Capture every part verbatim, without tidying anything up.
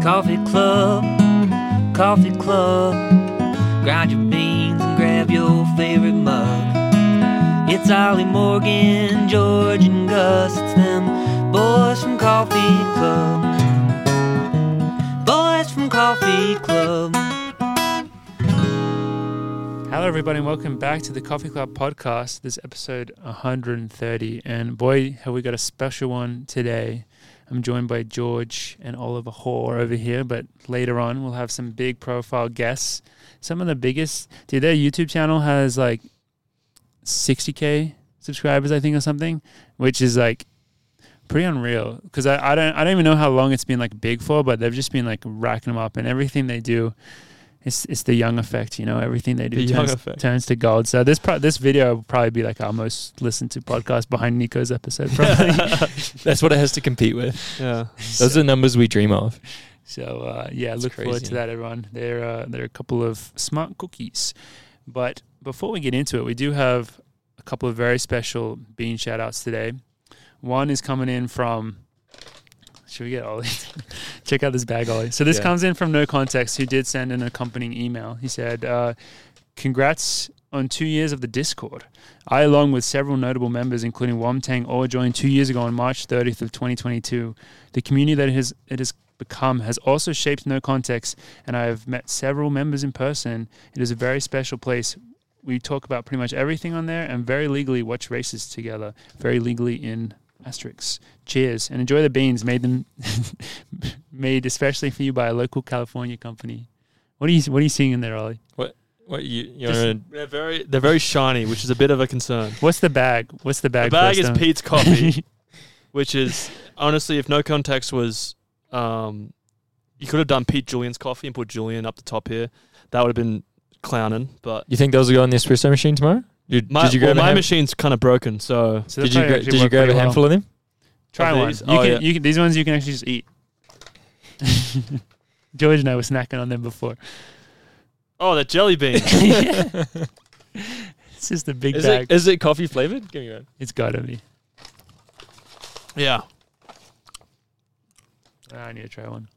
Coffee Club, Coffee Club. Grind your beans and grab your favorite mug. It's Ollie Morgan, George and Gus. It's them boys from Coffee Club. Boys from Coffee Club. Hello everybody and welcome back to the Coffee Club podcast. This is episode one hundred thirty, and boy have we got a special one today. I'm joined by George and Oliver Hoare over here, but later on we'll have some big profile guests. Some of the biggest, dude, their YouTube channel has like sixty K subscribers, I think, or something, which is like pretty unreal. Because I, I don't I don't even know how long it's been like big for, but they've just been like racking them up, and everything they do, it's it's the Young effect, you know. Everything they do the turns, turns to gold. So this pro- this video will probably be like our most listened to podcast behind Nico's episode, probably. That's what it has to compete with. Yeah, those are the numbers we dream of. So uh, yeah, That's look crazy. forward to that, everyone. They're uh, they're a couple of smart cookies. But before we get into it, we do have a couple of very special bean shout outs today. One is coming in from, should we get Ollie? Check out this bag, Ollie. So this Yeah. comes in from No Context, who did send an accompanying email. He said, uh, congrats on two years of the Discord. I, along with several notable members, including Womtang, all joined two years ago on March thirtieth of twenty twenty-two. The community that it has, it has become has also shaped No Context, and I have met several members in person. It is a very special place. We talk about pretty much everything on there and very legally watch races together, very legally in asterisks. Cheers and enjoy the beans made them made especially for you by a local California company. What are you What are you seeing in there, Ollie? What you you Just- wanna, they're very they're very shiny, which is a bit of a concern. What's the bag? What's the bag? The bag is first, um? Pete's coffee, which is honestly, if No Context was, um, you could have done Pete Julian's coffee and put Julian up the top here. That would have been clowning. But you think those will go on the espresso machine tomorrow? You, my, did you well, grab a my hand- machine's kind of broken, so So Did that you probably gra- actually did you worked grab a pretty well. handful of them? Try Of one. these? You Oh, can, yeah. you can, these ones you can actually just eat. George and I were snacking on them before. oh, the jelly bean. It's just a big Is bag. it is it coffee flavored? Give me one. It's gotta be. yeah, I need to try one.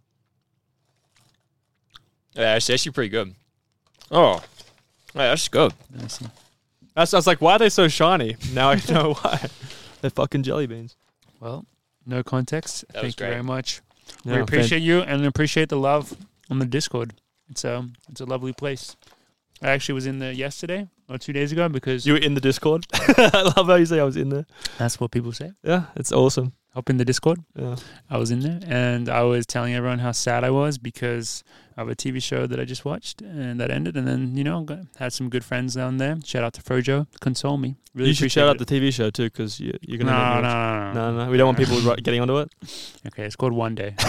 Yeah, it's actually pretty good. Oh, yeah, that's good. Let me see. that's. I was like, why are they so shiny? Now I know why. They're fucking jelly beans. Well, No Context. That was Thank you great. very much. Yeah, we appreciate you and appreciate the love on the Discord. It's a it's a lovely place. I actually was in there yesterday or two days ago because You were in the Discord. I love how you say I was in there. that's what people say. Yeah, it's awesome. Hop in the Discord. Yeah. I was in there and I was telling everyone how sad I was because of a T V show that I just watched and that ended. And then, you know, got, had some good friends down there. Shout out to Frojo. Console me. Really you should appreciate shout out it. the T V show too, because you, you're No, gonna. no, no, no, no, no. We don't want people ri- getting onto it. Okay, it's called One Day.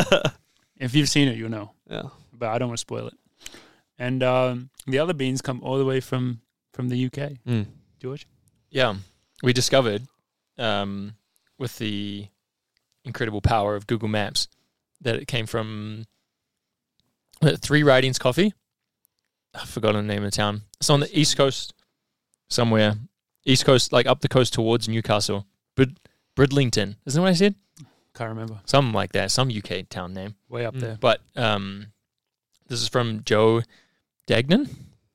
If you've seen it, you'll know. Yeah. But I don't want to spoil it. And um, the other beans come all the way from, from the U K. Mm. George? Yeah, we discovered um, with the incredible power of Google Maps that it came from uh, Three Ridings Coffee. I've forgotten the name of the town. It's on the east coast somewhere. East coast, like up the coast towards Newcastle. Brid- Bridlington. Isn't that what I said? Can't remember. Something like that. Some U K town name. Way up Mm. there. But um, this is from Joe Dagnan,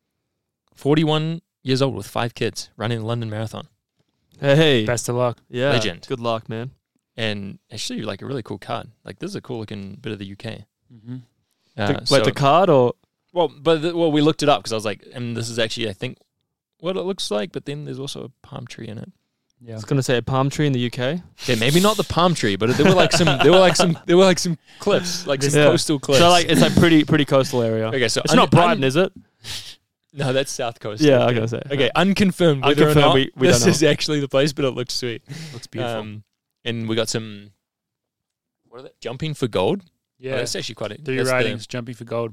forty-one years old with five kids, running the London Marathon. Hey. Best of luck. Yeah. Legend. Good luck, man. And actually, like a really cool card. Like this is a cool looking bit of the U K. Mm-hmm. Uh, The, wait, so- the card or well, but the, well, we looked it up because I was like, and this is actually, I think, what it looks like. But then there's also a palm tree in it. Yeah. I was gonna say a palm tree in the U K. Okay, maybe not the palm tree, but there were like some, there were like some, there were like some cliffs, like some Yeah. coastal cliffs. So like it's like pretty pretty coastal area. okay, so It's un- not Brighton, un- is it? No, that's South Coast. Yeah, I okay. was gonna say. Okay, unconfirmed whether Unconfirmed, or not we- we this don't know. is actually the place, but it looks sweet. Looks beautiful. Um, and we got some, what are they? Jumping for gold? yeah. Oh, that's actually quite a, Three that's the- Ridings, Jumping for Gold.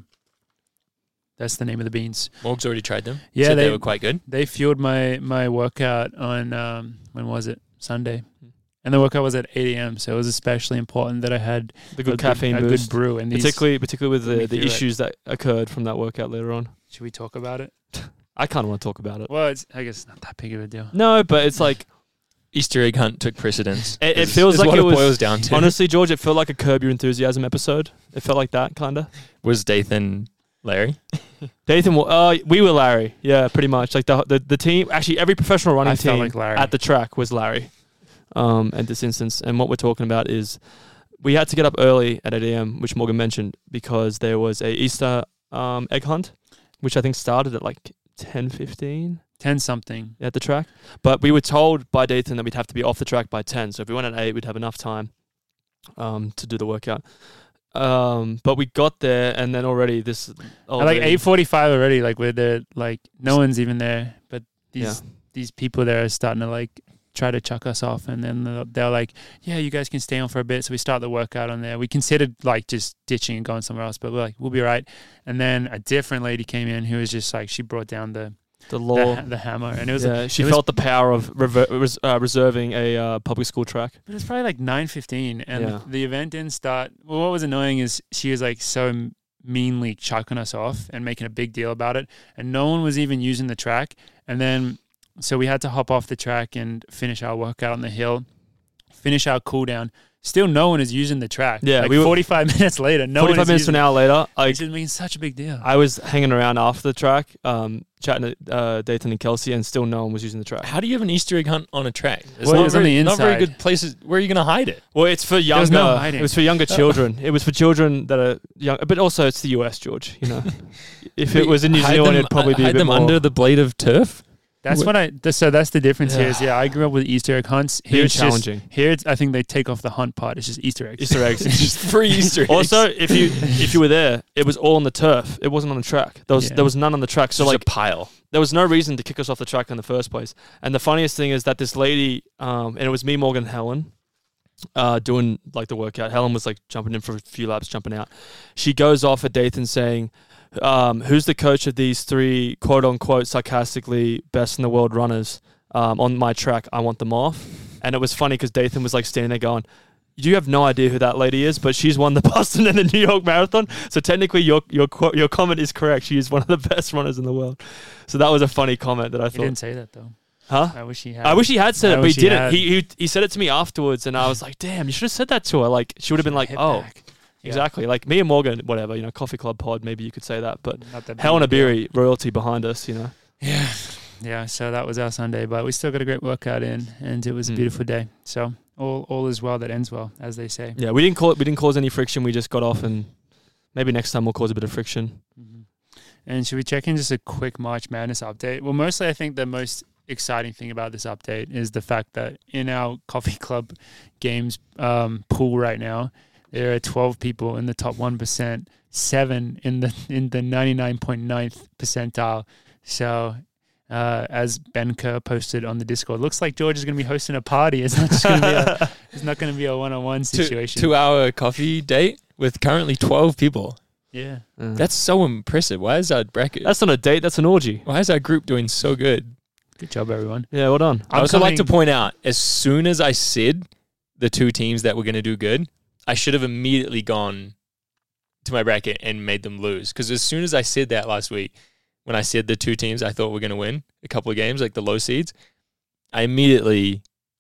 That's the name of the beans. Morg's already tried them. Yeah, Said they, they- were quite good. They fueled my, my workout on, um, when was it? Sunday. Hmm. And the workout was at eight a.m., so it was especially important that I had The a good caffeine a boost. good brew. And these, particularly particularly with Let me the, the feel it. issues that occurred from that workout later on. should we talk about it? I kind of want to talk about it. Well, it's, I guess it's not that big of a deal. No, but it's like Easter egg hunt took precedence. It, it is- feels is like what it it was boils down to. honestly, George. It felt like a Curb Your Enthusiasm episode. It felt like that kind of. Was Dathan Larry? Dathan, wa- uh, we were Larry. Yeah, pretty much. Like the the, the team. Actually, every professional running I felt team like Larry. at the track was Larry. Um, at this instance, and what we're talking about is we had to get up early at eight a.m., which Morgan mentioned, because there was a Easter um, egg hunt, which I think started at like ten fifteen ten something. at the track. But we were told by Dathan that we'd have to be off the track by ten. So if we went at eight, we'd have enough time um, to do the workout. Um, but we got there, and then already this old At like lady- eight forty-five already, like we're there, like no one's even there, but these Yeah. these people there are starting to like try to chuck us off, and then they're, they're like, yeah, you guys can stay on for a bit. So we start the workout on there. We considered like just ditching and going somewhere else, but we're like, we'll be right. And then a different lady came in who was just like, she brought down the the the, law. ha- the hammer, and it was Yeah, she it was- felt the power of rever- res- uh, reserving a uh, public school track. But it was probably like nine fifteen, and Yeah. the event didn't start. Well, what was annoying is she was like so m- meanly chucking us off and making a big deal about it, and no one was even using the track. And then, so we had to hop off the track and finish our workout on the hill, finish our cool down. Still, no one is using the track. Yeah, like we were- forty-five minutes later, no one Forty-five is minutes to using an hour later, I It's just making such a big deal. I was hanging around after the track, um, chatting to uh, Dathan and Kelsey, and still no one was using the track. How do you have an Easter egg hunt on a track? It's Well, it not, was on very, the not very inside. good places. Where are you going to hide it? Well, it's for was younger. no hiding. It was for younger children. It was for children that are young, but also it's the U S, George. You know, if it was in New Hide Zealand, them- it'd probably be a hide bit them more. under the blade of turf. That's What- what I. th- So that's the difference here. Is yeah, I grew up with Easter egg hunts. Here Being it's just challenging. here. It's, I think they take off the hunt part. It's just Easter eggs. Easter eggs. It's just free Easter eggs. Also, if you if you were there, it was all on the turf. It wasn't on the track. There was Yeah. there was none on the track. So Just like a pile. there was no reason to kick us off the track in the first place. And the funniest thing is that this lady, um, and it was me, Morgan, and Helen, uh, doing like the workout. Helen was like jumping in for a few laps, jumping out. She goes off at Dathan saying, um, "Who's the coach of these three quote unquote sarcastically best in the world runners um, on my track? I want them off." And it was funny because Dathan was like standing there going, "You have no idea who that lady is, but she's won the Boston and the New York Marathon. So technically, your your qu- your comment is correct. She is one of the best runners in the world." So that was a funny comment that I He thought. didn't say that though. Huh? I wish he had. I wish he had said I it, but he wish he didn't. had. He, he he said it to me afterwards, and I was like, "Damn, you should have said that to her." Like she would have been like, Hit "Oh, back. Yeah. exactly." Like me and Morgan, whatever, you know, Coffee Club Pod. Maybe you could say that, but Not that big Helen of a deal. Abiri, royalty behind us, you know. Yeah, yeah. So that was our Sunday, but we still got a great workout in, and it was a Mm. beautiful day. So all all is well that ends well, as they say. Yeah, we didn't call it. We didn't cause any friction. We just got off, and maybe next time we'll cause a bit of friction. hmm And should we check in just a quick March Madness update? Well, mostly I think the most exciting thing about this update is the fact that in our Coffee Club games um, pool right now, there are twelve people in the top one percent, seven in the in the ninety-nine point ninth percentile. So, uh, as Ben Kerr posted on the Discord, looks like George is going to be hosting a party. It's not just going to be a, it's not going to be a one-on-one Two, situation. two hour coffee date with currently twelve people. yeah. Uh, That's so impressive. Why is our bracket? that's not a date. That's an orgy. Why is our group doing so good? Good job, everyone. Yeah, well done. I I'm also like to coming- point out, as soon as I said the two teams that were going to do good, I should have immediately gone to my bracket and made them lose. Because as soon as I said that last week, when I said the two teams I thought were going to win a couple of games, like the low seeds, I immediately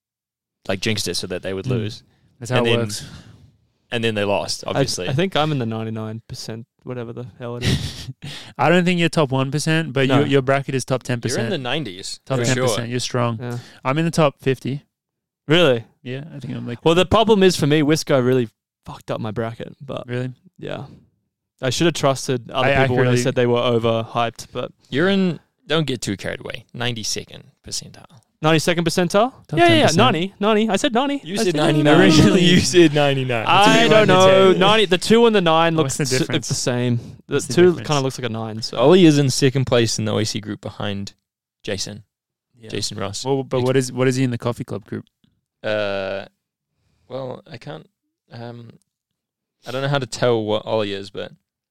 like jinxed it so that they would Mm. lose. That's how And it then- works. And then they lost, I- obviously. I, think I'm in the ninety-nine percent, whatever the hell it is. I don't think you're top one percent, but No. your your bracket is top ten You're in percent. the nineties. Top for ten sure. percent. You're strong. Yeah. I'm in the top fifty. Really? Yeah, I think I'm like. Well, the problem is for me, Wisco really fucked up my bracket. But Really? yeah, I should have trusted other I people when they accurately- said they were overhyped. But You're in, don't get too carried away, ninety-second percentile. ninety-second percentile? Top yeah, yeah, yeah, ten percent. ninety, ninety. I said ninety. You I said ninety-nine. Originally you said ninety-nine. I Two don't and a know. ten. ninety. The two and the nine look What's the s- look difference? the same. The What's the two difference? kind of looks like a nine. So Ollie is in second place in the O A C group behind Jason. Yeah. Jason Ross. Well, but what is what is he in the coffee club group? Uh, well, I can't. Um, I don't know how to tell what Ollie is, but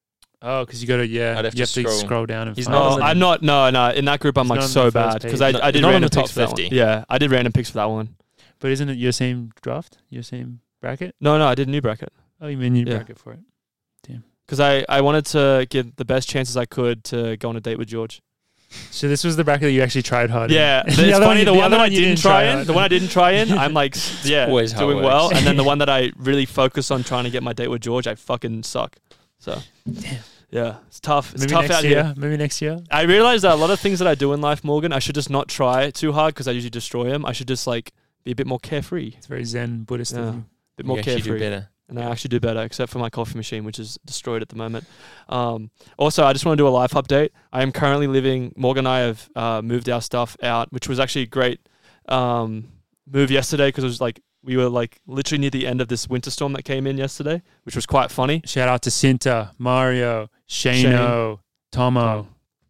Oh, because you got to yeah. I'd have you to have to scroll. scroll down and He's find. not Oh, on the- I'm not. No, no. In that group, I'm He's like not on so the first bad because page. I, No, I he's did not on random the top picks for that one. fifty. Yeah, I did random picks for that one. But isn't it your same draft? Your same bracket? No, no, I did a new bracket Oh, you mean your Yeah. bracket for it? because I, I wanted to give the best chances I could to go on a date with George. So this was the bracket that you actually tried hard in. Yeah, it's The other funny. one- The, the one other that I one you didn't didn't try try in, hard. the one I didn't try in, I'm like, s- yeah, Always how it doing well. works. And then the one that I really focus on trying to get my date with George, I fucking suck. So, Damn. yeah, it's tough. It's Maybe tough next out year. here. Maybe next year. I realized that a lot of things that I do in life, Morgan, I should just not try too hard because I usually destroy them. I should just like be a bit more carefree, It's very Zen Buddhist Yeah. of you. a bit You more actually do carefree. better. And I actually do better, except for my coffee machine, which is destroyed at the moment. Um, also, I just want to do a life update. I am currently living, Morgan and I have uh, moved our stuff out, which was actually a great um, move yesterday because it was like, we were like literally near the end of this winter storm that came in yesterday, which was quite funny. Shout out to Cinta, Mario, Shano, Tomo.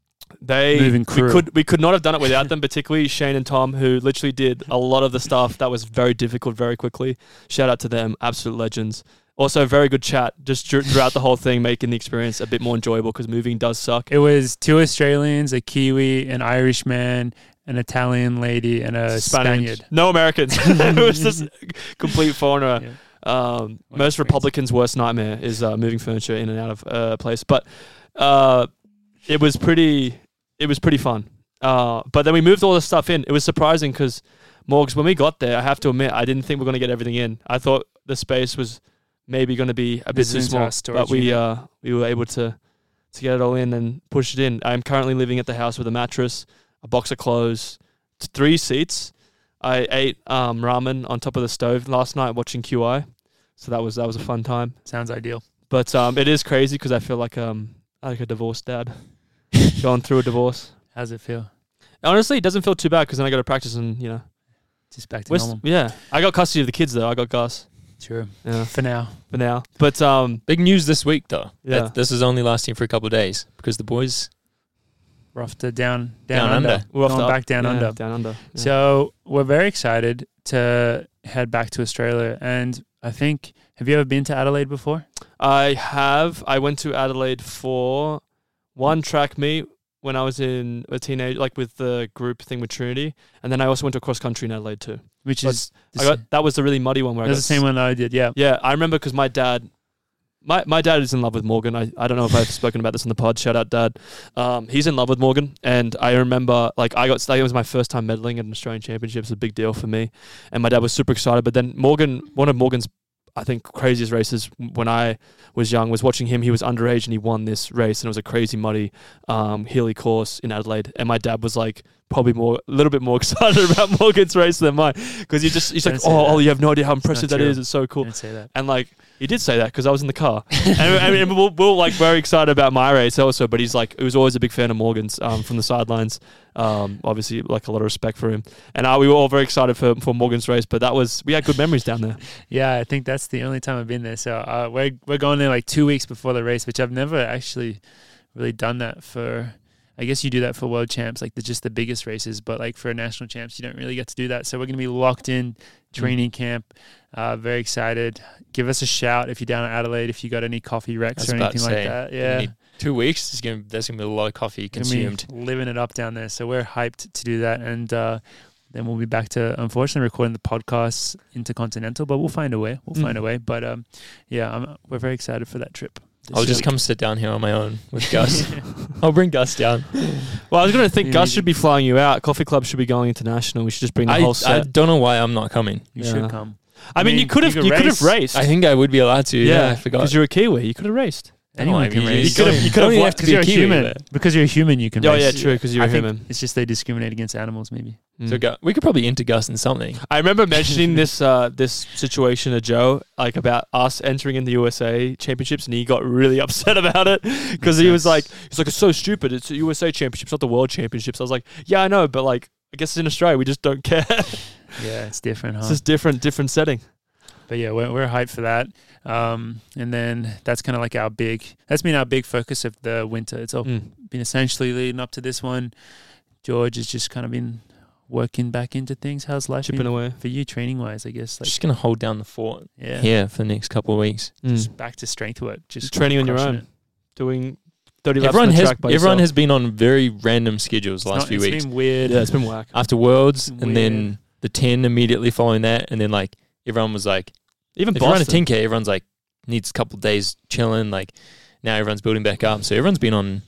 They Moving we crew. could we could not have done it without them, particularly Shane and Tom, who literally did a lot of the stuff that was very difficult very quickly. Shout out to them, absolute legends. Also, very good chat just dur- throughout the whole thing, making the experience a bit more enjoyable because moving does suck. It was two Australians, a Kiwi, an Irishman, an Italian lady, and a Spaniard. No Americans. It was just a complete foreigner. Yeah. Um, What most experience. Republicans' worst nightmare is uh, moving furniture in and out of a uh, place. But uh, it was pretty. It was pretty fun. Uh, but then we moved all the stuff in. It was surprising because Morgs, when we got there, I have to admit, I didn't think we were going to get everything in. I thought the space was maybe going to be a bit This too is small, our storage but we unit. uh, we were able to to get it all in and push it in. I'm currently living at the house with a mattress, a box of clothes, t- three seats. I ate um, ramen on top of the stove last night watching Q I, so that was that was a fun time. Sounds ideal. But um, it is crazy because I feel like um like a divorced dad going through a divorce. How's it feel? Honestly, it doesn't feel too bad because then I got to practice and you know. Just back to we're s- normal. yeah, I got custody of the kids though. I got Gus. True. Yeah, For now. for now. But um, Big news this week, though. Yeah. That this is only lasting for a couple of days because the boys. We're off to down, down, Down under. under. we're off Going to back down yeah, under. Down under. Yeah. So we're very excited to head back to Australia. And I think, have you ever been to Adelaide before? I have. I went to Adelaide for one track meet when I was in a teenage, like with the group thing with Trinity, and then I also went to cross country in Adelaide too. Which But is the I got that was the really muddy one where I that's got the same one that I did. Yeah. Yeah, I remember because my dad, my, my dad is in love with Morgan. I, I don't know if I've spoken about this in the pod. Shout out, Dad. Um, he's in love with Morgan, and I remember like I got like, it was my first time medaling at an Australian Championship. It's a big deal for me, and my dad was super excited. But then Morgan, one of Morgan's, I think, craziest races when I was young was watching him. He was underage and he won this race, and it was a crazy muddy um, hilly course in Adelaide. And my dad was like probably more a little bit more excited about Morgan's race than mine because he just he's Don't like, say oh, that. oh, you have no idea how impressive not that true. is. It's so I cool. didn't say that. And like he did say that because I was in the car, and, and, and we're, we're like very excited about my race also. But he's like, he was always a big fan of Morgan's um, from the sidelines. Um, obviously, like a lot of respect for him, and uh, we were all very excited for for Morgan's race. But that was we had good memories down there. Yeah, I think that's the only time I've been there. So uh, we're we're going there like two weeks before the race, which I've never actually really done that for. I guess you do that for world champs, like the just the biggest races, but like for national champs, you don't really get to do that. So we're going to be locked in training camp. Uh, very excited. Give us a shout if you're down at Adelaide, if you got any coffee I wrecks was or about to anything like say, that. you Yeah. need two weeks. There's gonna there's gonna be a lot of coffee Gonna be consumed. living it up down there. So we're hyped to do that. And uh, then we'll be back to, unfortunately, recording the podcast intercontinental, but we'll find a way. We'll Mm. find a way. But um, yeah, I'm, we're very excited for that trip. this I'll just week. come sit down here on my own with Gus. I'll bring Gus down. Well, I was going to think Yeah, Gus you- should be flying you out. Coffee Club should be going international. We should just bring the I, whole I set. don't know why I'm not coming. You Yeah. should come. I, I mean, mean, you could have you you could could have race. raced. I think I would be allowed to. Yeah, I forgot. because you're a Kiwi. You could have raced. Anyone I can mean, race. You could have. You could Don't have. even wa- have to Because be you're a a Kiwi human. there. Because you're a human, you can Oh race. yeah, true. Because you're I a think human. it's just they discriminate against animals, maybe. So Mm. Gu- we could probably enter Gus in something. I remember mentioning this uh, this situation to Joe, like about us entering in the U S A Championships, and he got really upset about it because he was like, he's like, it's so stupid. It's the U S A Championships, not the World Championships. I was like, yeah, I know, but like, I guess in Australia we just don't care. Yeah, it's different, huh? It's just different, different setting. But yeah, we're, we're hyped for that. Um, and then that's kind of like our big, that's been our big focus of the winter. It's all Mm. been essentially leading up to this one. George has just kind of been working back into things. How's life Chipping been away. for you training wise, I guess? Like, Just gonna hold down the fort yeah, here for the next couple of weeks. just back to strength work. Just Training on your crushing own. it. Doing thirty laps Everyone on the has track by everyone yourself. has been on very random schedules It's the last not- few it's weeks. been weird. Yeah, it's been whack. After Worlds, It's and then the ten immediately following that, and then like everyone was like, Even if you run a Boston. ten K, everyone's like needs a couple of days chilling. Like now everyone's building back up, so everyone's been on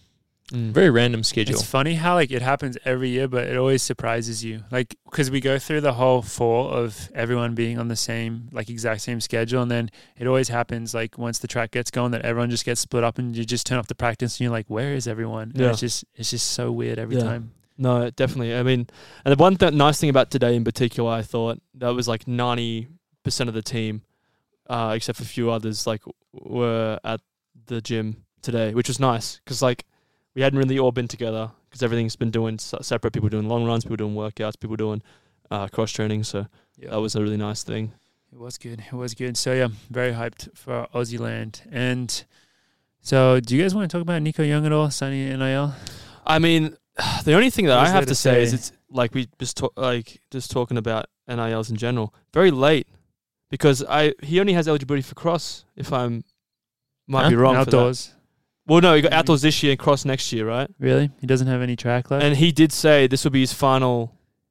Mm. Very random schedule. It's funny how like it happens every year, but it always surprises you. Like because we go through the whole fall of everyone being on the same like exact same schedule, and then it always happens like once the track gets going that everyone just gets split up, and you just turn off the practice, and you're like, where is everyone? And Yeah. it's just it's just so weird every Yeah. time. No, definitely. I mean, and the one th- nice thing about today in particular, I thought that was like ninety percent of the team, uh, except for a few others, like were at the gym today, which was nice because like we hadn't really all been together because everything's been doing s- separate. People doing long runs, people doing workouts, people doing uh, cross training. So Yeah. that was a really nice thing. It was good. It was good. So yeah, very hyped for Aussie land. And so, do you guys want to talk about Nico Young at all? Signing N I L. I mean, the only thing that What I is have there to to say is say? it's like we just talk, like just talking about N I Ls in general. Very late because I he only has eligibility for cross. If I'm might Huh? be wrong. For that. Outdoors. Well, no, he got outdoors this year and cross next year, right? Really? He doesn't have any track left. And he did say this will be his final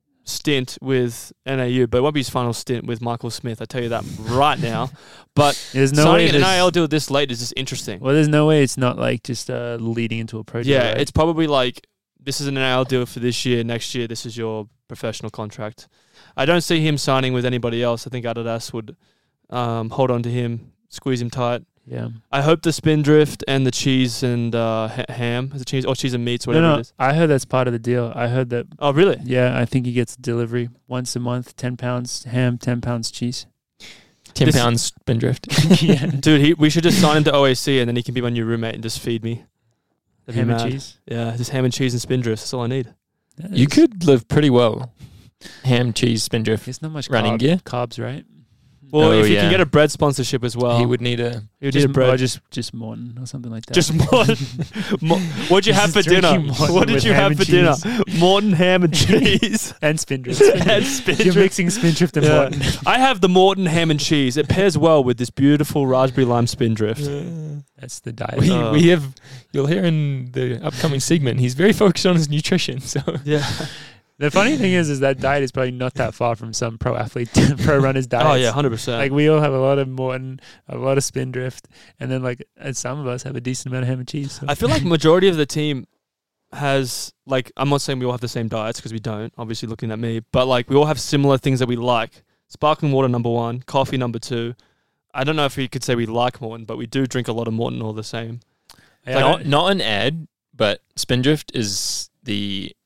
stint with N A U, but it won't be his final stint with Michael Smith. I tell you that right now. But there's no signing way. an N this- I L deal this late is just interesting. Well, there's no way it's not like just uh, leading into a project. Yeah, right? it's probably like this is an N I L deal for this year. Next year, this is your professional contract. I don't see him signing with anybody else. I think Adidas would um, hold on to him, squeeze him tight. yeah. I hope the Spindrift and the cheese and uh, ha- ham, is it cheese or cheese and meats, whatever no, no, it is. I heard that's part of the deal. I heard that. Oh, really? Yeah, I think he gets delivery once a month. Ten pounds ham, ten pounds cheese. Ten This- pounds spindrift. yeah. Dude, he, we should just sign him to O A C and then he can be my new roommate and just feed me. That'd be Ham and mad. cheese. Yeah, just ham and cheese and Spindrift. That's all I need. That You is- could live pretty well. Ham, cheese, spindrift. It's not much running carb, gear. carbs, right? Well, Oh, if you yeah. can get a bread sponsorship as well, he would need a. he would Just, need a bread. or just just Morton or something like that. Just Morton. Mo- What'd you He's have for just dinner? drinking Morton What did with you ham have and for dinner? cheese. Morton ham and cheese. and Spindrift. and You're Spindrift. mixing Spindrift and Yeah. Morton. I have the Morton ham and cheese. It pairs well with this beautiful raspberry lime Spindrift. That's the diet. We Uh, we have. You'll hear in the upcoming segment. He's very focused on his nutrition. So Yeah. The funny thing is, is that diet is probably not that far from some pro athlete, pro runners' diets. Oh yeah, hundred percent. Like we all have a lot of Morton, a lot of Spindrift, and then like and some of us have a decent amount of ham and cheese. So. I feel like majority of the team has like I'm not saying we all have the same diets because we don't. Obviously, looking at me, but like we all have similar things that we like. Sparkling water number one, coffee number two. I don't know if we could say we like Morton, but we do drink a lot of Morton all the same. Yeah, like, I not don't- not an ad, but spindrift is the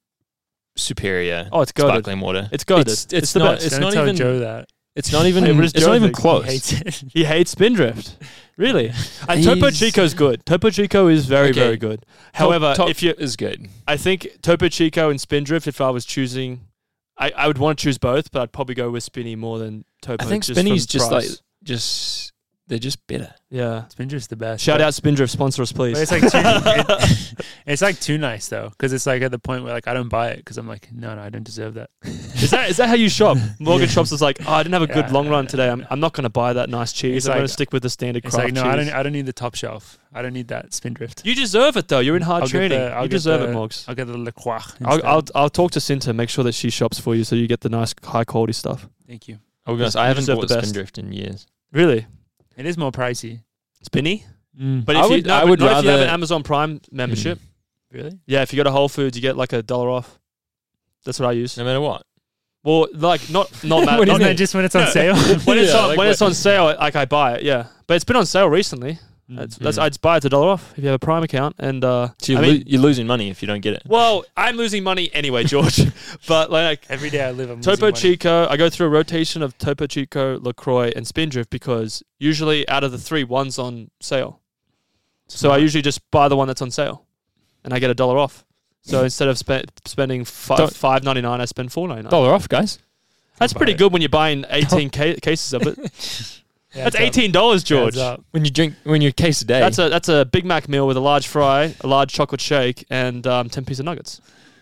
superior Oh, it's good. sparkling water. It's good. It's, It's, it's the not. best. It's don't not tell even. Joe that. It's not even. Hey, what does it's Joe not even think? He close. hates it. He hates Spindrift. Really? And Topo He's- Chico's good. Topo Chico is very, Okay. very good. However, top, top if you, is good. I think Topo Chico and Spindrift, if I was choosing, I, I would want to choose both, but I'd probably go with Spinny more than Topo. I think just Spinny's from just price. like just they're just better. Yeah. Spindrift's the best. Shout but- out Spindrift, sponsor us, please. But it's like too, it, it's like too nice though, because it's like at the point where like I don't buy it because I'm like, no, no, I don't deserve that. Is that is that how you shop? Morgan Yeah. shops is like, oh, I didn't have a good Yeah, long run yeah, today. yeah. I'm, I'm not going to buy that nice cheese. It's I'm going like- to stick with the standard It's craft like no, cheese. I don't, I don't need the top shelf. I don't need that Spindrift. You deserve it though. You're in hard I'll get training. the- I'll You get deserve the- it, Morgs. I'll get the Le Croix. I'll, instead. I'll I'll talk to Cinta. Make sure that she shops for you so you get the nice high quality stuff. Thank you. I'll be honest, You I haven't deserve bought the best. spindrift in years. Really, It is more pricey. Spinny. Mm. But I if you, would- no, I but would not if you have an rather- Amazon Prime membership. Really? Yeah, if you go to Whole Foods, you get like a dollar off. That's what I use. No matter what. Well, like not not mad. What not Isn't is that it? just when it's on sale? when it's Yeah, on like when what- it's on sale, like I buy it. Yeah, but it's been on sale recently. That's, that's Mm. I'd buy it a dollar off if you have a Prime account. And uh, So you're, I mean, lo- you're losing money if you don't get it. well, I'm losing money anyway, George. But like Every day I live, I'm Topo losing money. Chico, I go through a rotation of Topo Chico, LaCroix, and Spindrift because usually out of the three, one's on sale. So I Smart. usually just buy the one that's on sale, and I get a dollar off. So instead of spe- spending five Don't- five ninety nine, I spend four ninety nine. Dollar off, guys. That's Buy pretty it. good when you're buying eighteen ca- cases of it. Yeah, That's it's up. eighteen dollars, George. Adds up. When you drink, when you're a case a day. That's a that's a Big Mac meal with a large fry, a large chocolate shake, and um, ten piece of nuggets.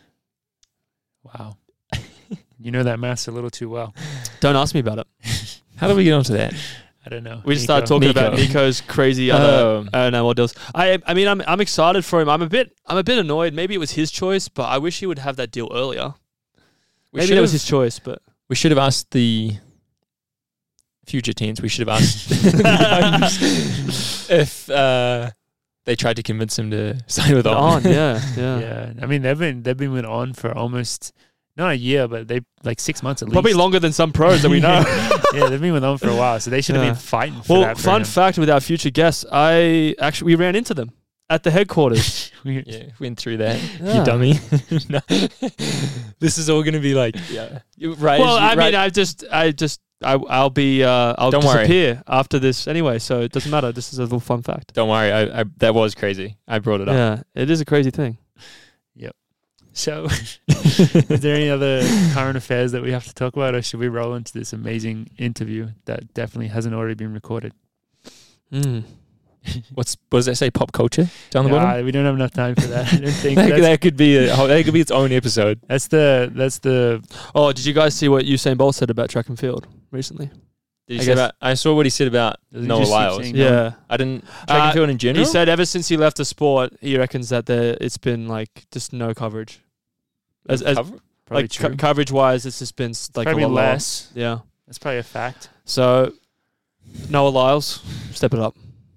Wow. You know that maths a little too well. Don't ask me about it. How do we get onto that? I don't know. We just Nico. started talking Nico. about Nico's crazy other. Oh. I don't know what deals. I I mean I'm I'm excited for him. I'm a bit I'm a bit annoyed. Maybe it was his choice, but I wish he would have that deal earlier. We Maybe should that was have- his choice, but We should have asked the future teens. We should have asked if uh, they tried to convince him to sign with On. On, yeah, yeah. Yeah, I mean they've been they've been with On for almost not a year, but they like six months at Probably least. longer than some pros that we know. Yeah, they've been with On for a while, so they should have Yeah. been fighting for Well, that. for fun him. fact with our future guests, I actually we ran into them at the headquarters. We- Yeah, went through that. Yeah. You dummy. No. This is all going to be like, yeah. You- Right. Well, as you- I right- mean, I just, I just, I, I'll be, uh, I'll Don't worry. disappear after this anyway, so it doesn't matter. This is a little fun fact. Don't worry. I, I that was crazy. I brought it up. Yeah, it is a crazy thing. So, is there any other current affairs that we have to talk about, or should we roll into this amazing interview that definitely hasn't already been recorded? Mm. What's what does that say? Pop culture down the Nah, bottom. we don't have enough time for that. I don't think that, that's, that could be a whole, that could be its own episode. that's the that's the Oh, did you guys see what Usain Bolt said about track and field recently? Did you I say guess- about, I saw what he said about Doesn't Noah just keep Lyles. saying- Yeah. I didn't track Uh, and field in general. He said ever since he left the sport, he reckons that there it's been like just no coverage. As, as Cover- probably like true. co- coverage wise, it's just been s- like Probably a lot lower. less. Yeah. That's probably a fact. So Noah Lyles, step it up.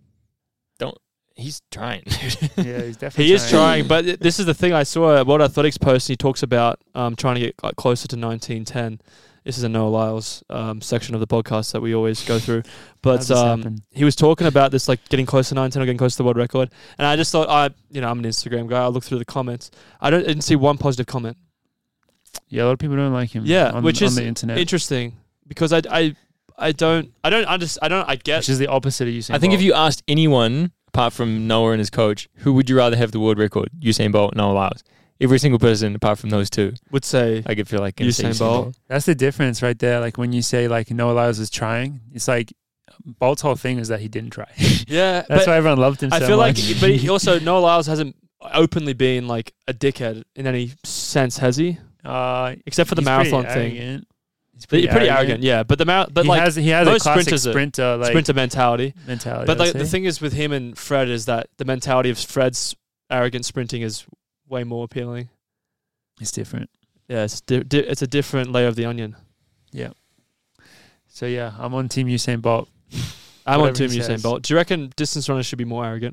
he's trying. Yeah, he's definitely. He is trying, but th- this is the thing. I saw a World Athletics post, and he talks about um, trying to get like, closer to nineteen ten. This is a Noah Lyles um, section of the podcast that we always go through. How'd But this um, happen? he was talking about this, like getting close to nineteen or getting close to the world record. And I just thought, I, you know, I'm an Instagram guy. I looked through the comments. I don't I didn't see one positive comment. Yeah, a lot of people don't like him. Yeah, on, which on is the internet, Interesting, because I, I, I don't, I don't understand. I don't, I get. which is the opposite of Usain I think Bolt. if you asked anyone apart from Noah and his coach, who would you rather have the world record? Usain Bolt, Noah Lyles. Every single person apart from those two, would say I could feel like gonna say Usain Bolt. That's the difference right there. Like when you say like Noah Lyles was trying, it's like Bolt's whole thing is that he didn't try. Yeah, That's but why everyone loved him I so feel much. like, but he also Noah Lyles hasn't openly been like a dickhead in any sense, has he? uh, Except for the he's marathon pretty thing. arrogant. He's Pretty, pretty arrogant, yeah. But the mar- but he like has he has a most classic sprinters are- sprinter like sprinter mentality. mentality. But I'd like the say. thing is with him and Fred is that the mentality of Fred's arrogant sprinting is way more appealing. it's different. Yeah, it's di- di- it's a different layer of the onion. So yeah, I'm on Team Usain Bolt. I'm on Whatever Team he Usain says. Bolt. Do you reckon distance runners should be more arrogant?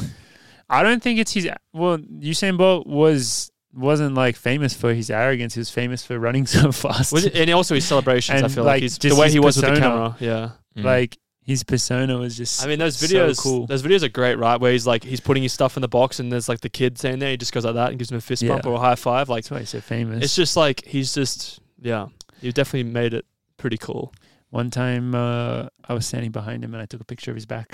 I don't think it's his. Well, Usain Bolt was wasn't like famous for his arrogance. He was famous for running so fast. Was it- and also his celebrations, I And, feel like, like, he's, the just way his he was with the persona. camera. Yeah. Mm. Like his persona was just. I mean, those so videos, cool. those videos are great, right? Where he's like, he's putting his stuff in the box, and there's like the kid saying there, he just goes like that and gives him a fist bump Yeah. or a high five. Like, That's why he's so famous. it's just like he's just, yeah, you definitely made it pretty cool. One time, uh, I was standing behind him and I took a picture of his back.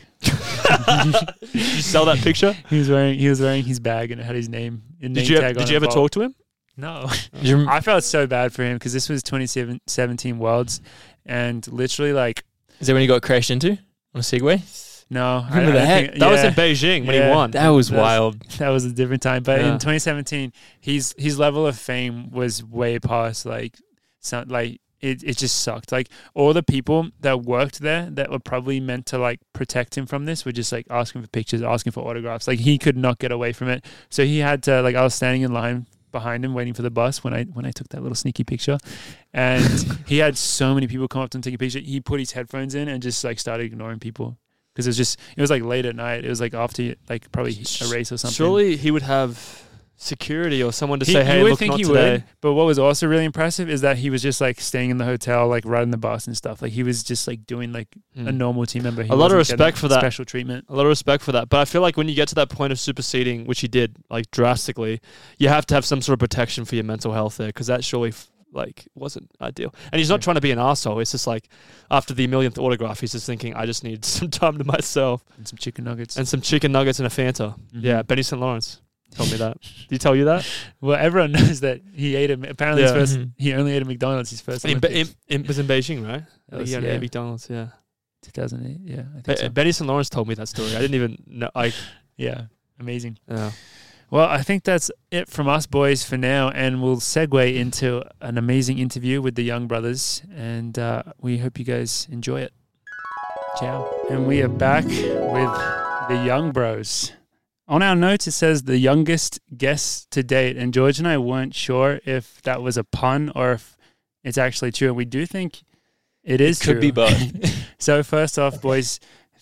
Did you sell that picture? He was wearing he was wearing his bag and it had his name. Name Did you tag did on you it, ever Bolt. talk to him? No. You rem- I felt so bad for him because this was twenty seventeen Worlds, and literally like Is that when he got crashed into on a Segway? no, Remember don't that? think- That was yeah, in Beijing when Yeah. he won. That was That's- wild. that was a different time. But Yeah. in twenty seventeen, his his level of fame was way past like some like. It it just sucked. Like all the people that worked there that were probably meant to like protect him from this were just like asking for pictures, asking for autographs. Like he could not get away from it. So he had to like I was standing in line behind him waiting for the bus when I when I took that little sneaky picture. And he had so many people come up to him take a picture. He put his headphones in and just like started ignoring people. Because it was just it was like late at night. It was like after like probably a race or something. Surely he would have security or someone to He- say, you "Hey, would look, think not he today." would, but what was also really impressive is that he was just like staying in the hotel, like riding the bus and stuff. Like he was just like doing like Mm. a normal team member. He A lot of wasn't getting respect for that. special treatment. A lot of respect for that. But I feel like when you get to that point of superseding, which he did like drastically, you have to have some sort of protection for your mental health there, because that surely f- like wasn't ideal. And he's not Yeah. trying to be an arsehole. It's just like after the millionth autograph, he's just thinking, I just need some time to myself And some chicken nuggets. and some chicken nuggets and a Fanta. Mhm. Yeah, Benny Saint Lawrence told me that. Did he tell you that? Well, everyone knows that he ate a. Apparently, Yeah. his first Mhm. he only ate a McDonald's. His first In, Be- Olympics. in, in, it was in Beijing, right? That was- he only yeah. ate McDonald's. Yeah. two thousand eight. Yeah, I think Be- so. Benny Saint Lawrence told me that story. I didn't even know. I Yeah, amazing. yeah. Well, I think that's it from us boys for now, and we'll segue into an amazing interview with the Young Brothers, and uh, we hope you guys enjoy it. Ciao. And we are back with the Young Bros. On our notes, it says the youngest guest to date, and George and I weren't sure if that was a pun or if it's actually true. And we do think it is Could true. be both. So first off, boys,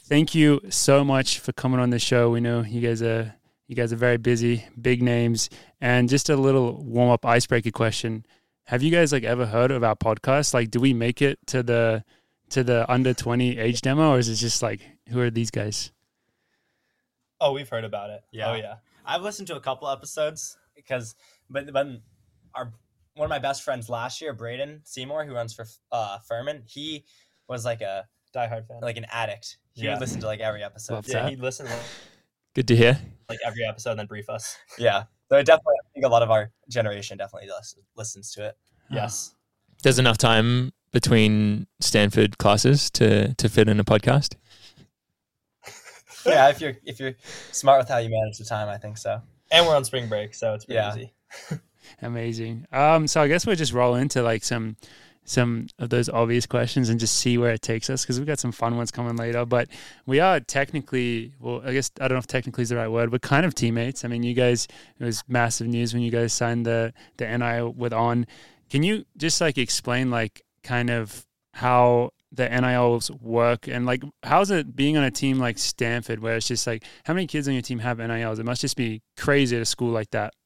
thank you so much for coming on the show. We know you guys are you guys are very busy, big names, and just a little warm up icebreaker question. Have you guys like ever heard of our podcast? Like, do we make it to the to the under twenty age demo, or is it just like, who are these guys? Oh, we've heard about it. Yeah. Oh, yeah. I've listened to a couple episodes because, but but our one of my best friends last year, Braden Seymour, who runs for uh, Furman, he was like a Die Hard fan. like an addict. He Yeah. would listen to like every episode. Love yeah, that. he'd listen to Good to hear. like every episode and then brief us. Yeah, so it definitely, I think a lot of our generation definitely lis- listens to it. Yes. There's enough time between Stanford classes to to fit in a podcast. Yeah, if you're if you're smart with how you manage the time, I think so. And we're on spring break, so it's pretty Yeah. easy. Amazing. Um, so I guess we'll just roll into like some some of those obvious questions and just see where it takes us, because we've got some fun ones coming later. But we are technically, well, I guess I don't know if technically is the right word, but kind of teammates. I mean, you guys, it was massive news when you guys signed the the N I L with On. Can you just like explain like kind of how the N I Ls work, and like how's it being on a team like Stanford, where it's just like, how many kids on your team have N I Ls? It must just be crazy at a school like that.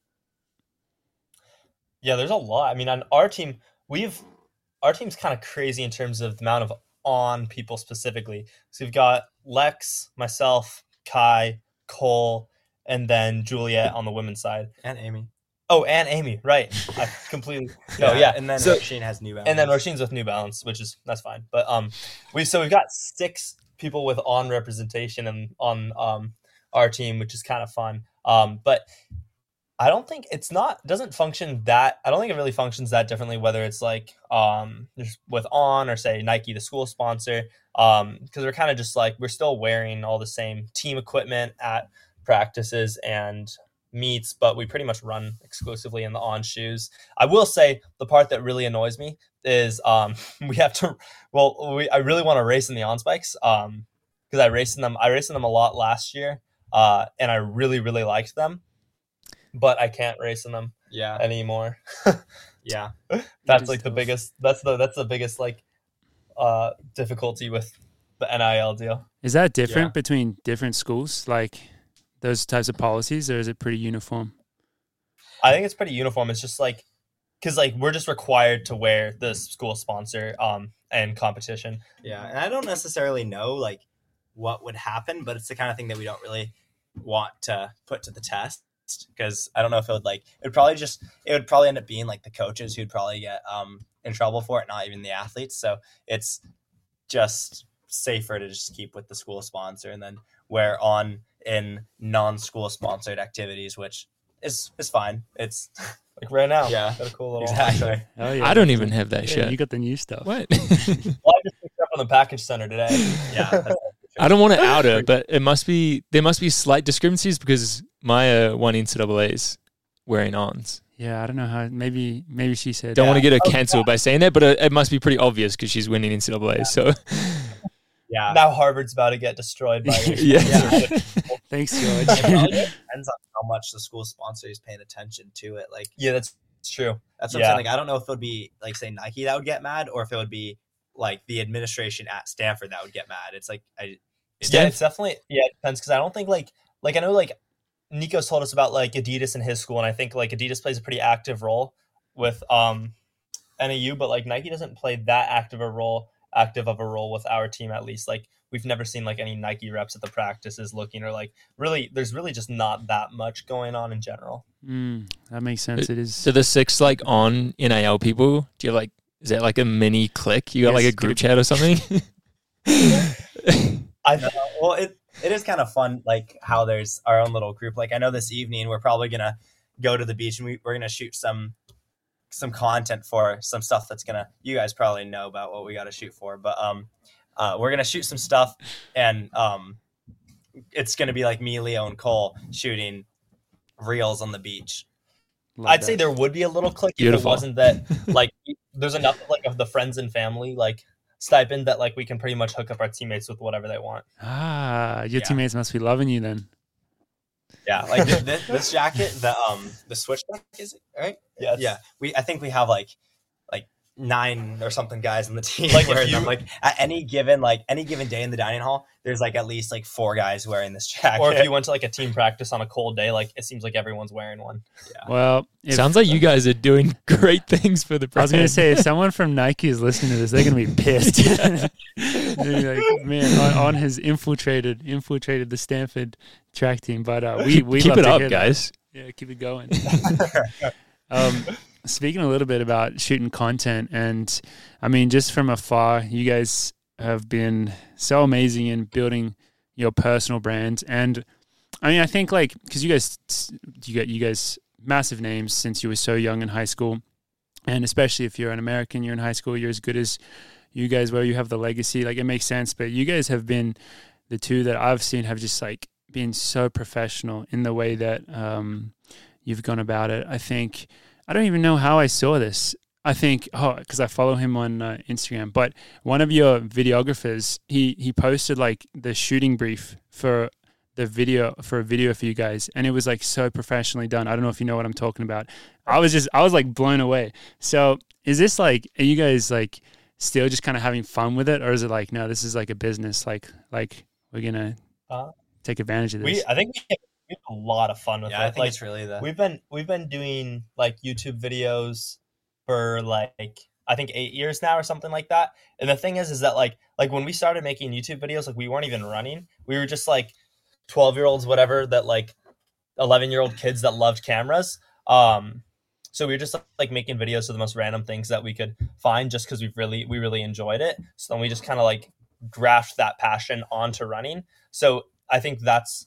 Yeah, there's a lot. I mean, on our team, we've our team's kind of crazy in terms of the amount of on people specifically. So we've got Lex, myself, Kai, Cole, and then Juliet on the women's side. And Amy. Oh, and Amy, right? I completely no, yeah. And then So- Rasheen has New Balance. and then Rasheen's with New Balance, which is that's fine. But um, we so we've got six people with on representation and on um our team, which is kind of fun. Um, but I don't think it's not doesn't function that. I don't think it really functions that differently, whether it's like um just with On or say Nike, the school sponsor. Um, because we're kind of just like we're still wearing all the same team equipment at practices and meets, but we pretty much run exclusively in the On shoes. I will say the part that really annoys me is um we have to well we I really want to race in the On spikes um because I raced in them I raced in them a lot last year uh and I really really liked them, but I can't race in them yeah, anymore. yeah. That's is like the tough. biggest that's the that's the biggest like uh difficulty with the N I L deal. Is that different Yeah. between different schools, like those types of policies, or is it pretty uniform? I think it's pretty uniform. It's just like because like we're just required to wear the school sponsor um and competition. Yeah, and I don't necessarily know like what would happen, but it's the kind of thing that we don't really want to put to the test, because I don't know if it would like it would probably just it would probably end up being like the coaches who'd probably get um in trouble for it, not even the athletes. So it's just safer to just keep with the school sponsor and then wear On in non-school sponsored activities, which is is fine. It's Like right now. Yeah. Got a cool little exactly. Oh yeah, I don't even have that Yeah, shirt. you got the new stuff. What? Well, I just picked it up on the package center today. Yeah, that's- I don't want to out her, but it must be there must be slight discrepancies because Maya won N C double A's wearing Ons. Yeah, I don't know how. Maybe maybe she said. Don't want to get her Oh, cancelled by saying that, but it, it must be pretty obvious because she's winning N C double A's. So yeah. Now Harvard's about to get destroyed by the yeah. Thanks, It George. probably depends on how much the school sponsor is paying attention to it. Like Yeah, that's true. that's what Yeah. I'm saying. Like I don't know if it would be like say Nike that would get mad, or if it would be like the administration at Stanford that would get mad. It's like I it's Yeah, it's definitely yeah, it depends because I don't think like like I know like Nico's told us about like Adidas in his school, and I think like Adidas plays a pretty active role with um N A U, but like Nike doesn't play that active a role active of a role with our team at least. Like we've never seen like any Nike reps at the practices looking or like really there's really just not that much going on in general. Mm, that makes sense. It is. So the six like on N I L people, do you have like is that like a mini clique? You got like Yes, a group dude. chat or something? I No, well, it it is kind of fun, like how there's our own little group. Like I know this evening we're probably gonna go to the beach and we, we're gonna shoot some some content for some stuff that's gonna. You guys probably know about what we got to shoot for, but um, uh, we're gonna shoot some stuff, and um, it's gonna be like me, Leo, and Cole shooting reels on the beach. Love I'd say that. there would be a little click if it Beautiful. wasn't that like there's enough like of the friends and family like stipend that like we can pretty much hook up our teammates with whatever they want. Ah, your Yeah. teammates must be loving you then. Yeah, like th- th- this jacket, the um the switchback is it right? Yeah, it's- Yeah, we I think we have like like nine or something guys on the team Like, if wearing you- them. Like at any given like any given day in the dining hall, there's like at least like four guys wearing this jacket. Or if you went to like a team practice on a cold day, like it seems like everyone's wearing one. Well, if, Sounds like you guys are doing great things for the I was brand. going to say, if someone from Nike is listening to this, they're going to be pissed. They're gonna be like, man, on, on has infiltrated infiltrated the Stanford track team. But uh, we we keep love it to up, hear that. guys. Yeah, keep it going. um, speaking a little bit about shooting content, and I mean, just from afar, you guys have been so amazing in building your personal brand. And I mean, I think like because you guys, you got you guys massive names since you were so young in high school, and especially if you're an American, you're in high school, you're as good as you guys were. You have the legacy, like it makes sense. But you guys have been the two that I've seen have just like been so professional in the way that um, you've gone about it. I think I don't even know how I saw this. I think, oh, because I follow him on uh, Instagram. But one of your videographers, he he posted like the shooting brief for the video for a video for you guys, and it was like so professionally done. I don't know if you know what I'm talking about. I was just I was like blown away. So is this like, are you guys like still just kind of having fun with it, or is it like, no, this is like a business, like like we're gonna Uh, take advantage of this? We I think we have, we have a lot of fun with Yeah, it. I think like, it's really the We've been we've been doing like YouTube videos for like I think eight years now or something like that. And the thing is, is that like like when we started making YouTube videos, like we weren't even running. We were just like twelve year olds, whatever, that like eleven year old kids that loved cameras. Um, so we were just like making videos of the most random things that we could find, just because we really we really enjoyed it. So then we just kind of like grafted that passion onto running. So I think that's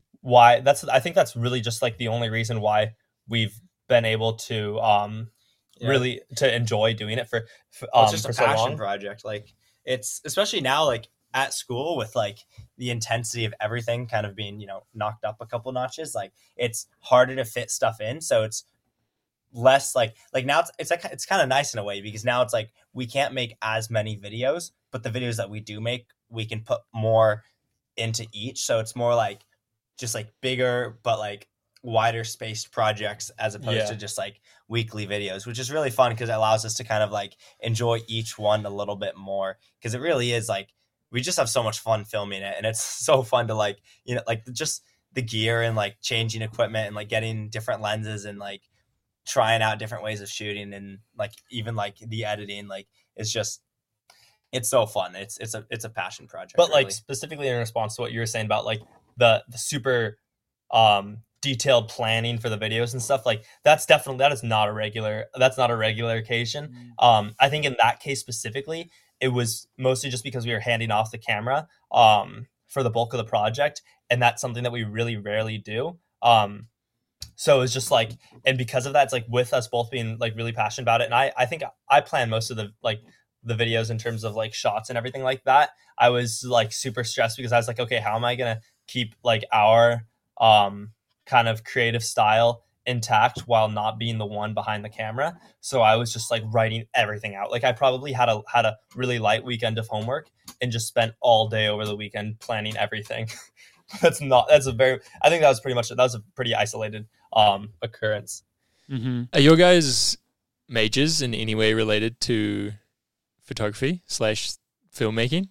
why that's I think that's really just like the only reason why we've been able to um Yeah. really to enjoy doing it for, for Well, um it's just for a so passion long. project. Like it's especially now, like at school with like the intensity of everything kind of being, you know, knocked up a couple notches. Like it's harder to fit stuff in, so it's less like like now it's it's like it's kind of nice in a way, because now it's like we can't make as many videos, but the videos that we do make, we can put more into each. So it's more like just like bigger but like wider spaced projects as opposed Yeah. to just like weekly videos, which is really fun because it allows us to kind of like enjoy each one a little bit more, because it really is like we just have so much fun filming it, and it's so fun to like, you know, like just the gear and like changing equipment and like getting different lenses and like trying out different ways of shooting, and like even like the editing, like it's just it's so fun. It's it's a it's a passion project. But like really. specifically in response to what you were saying about like the the super um detailed planning for the videos and stuff, like that's definitely that is not a regular that's not a regular occasion. Um I think in that case specifically, it was mostly just because we were handing off the camera um for the bulk of the project, and that's something that we really rarely do. Um so it's just like, and because of that, it's like with us both being like really passionate about it, and I I think I plan most of the like the videos in terms of like shots and everything like that. I was like super stressed because I was like, okay, how am I gonna keep like our um kind of creative style intact while not being the one behind the camera? So I was just like writing everything out. Like I probably had a had a really light weekend of homework and just spent all day over the weekend planning everything. That's not that's a very I think that was pretty much that was a pretty isolated um occurrence. Mm-hmm. Are your guys' majors in any way related to photography slash filmmaking?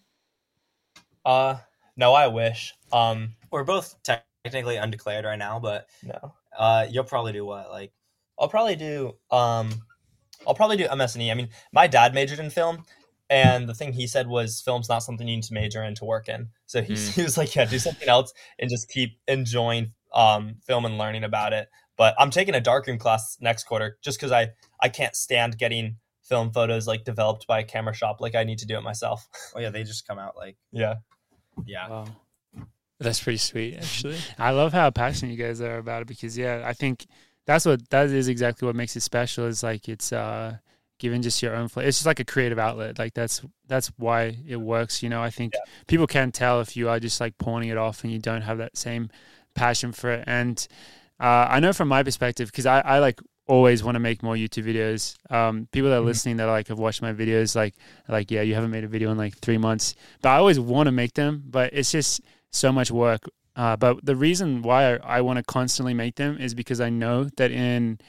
Uh no, I wish. Um We're both technically undeclared right now, but no. uh, you'll probably do what? Like, I'll probably do um I'll probably do M S N E. I mean, my dad majored in film, and the thing he said was film's not something you need to major in to work in. So he, Mm. he was like, yeah, do something else and just keep enjoying um film and learning about it. But I'm taking a darkroom class next quarter just because I I can't stand getting film photos like developed by a camera shop. Like I need to do it myself. oh yeah, they just come out like, Yeah. yeah. Wow. That's pretty sweet, actually. I love how passionate you guys are about it, because yeah, I think that's what that is exactly what makes it special. Is like it's uh given just your own flavor. It's just like a creative outlet. Like that's that's why it works. You know, I think Yeah. people can tell if you are just like pawning it off and you don't have that same passion for it. And uh, I know from my perspective, because I, I like always want to make more YouTube videos. Um, people that are Mhm. listening that like have watched my videos, like like yeah, you haven't made a video in like three months, but I always want to make them. But it's just so much work. Uh, but the reason why I, I want to constantly make them is because I know that in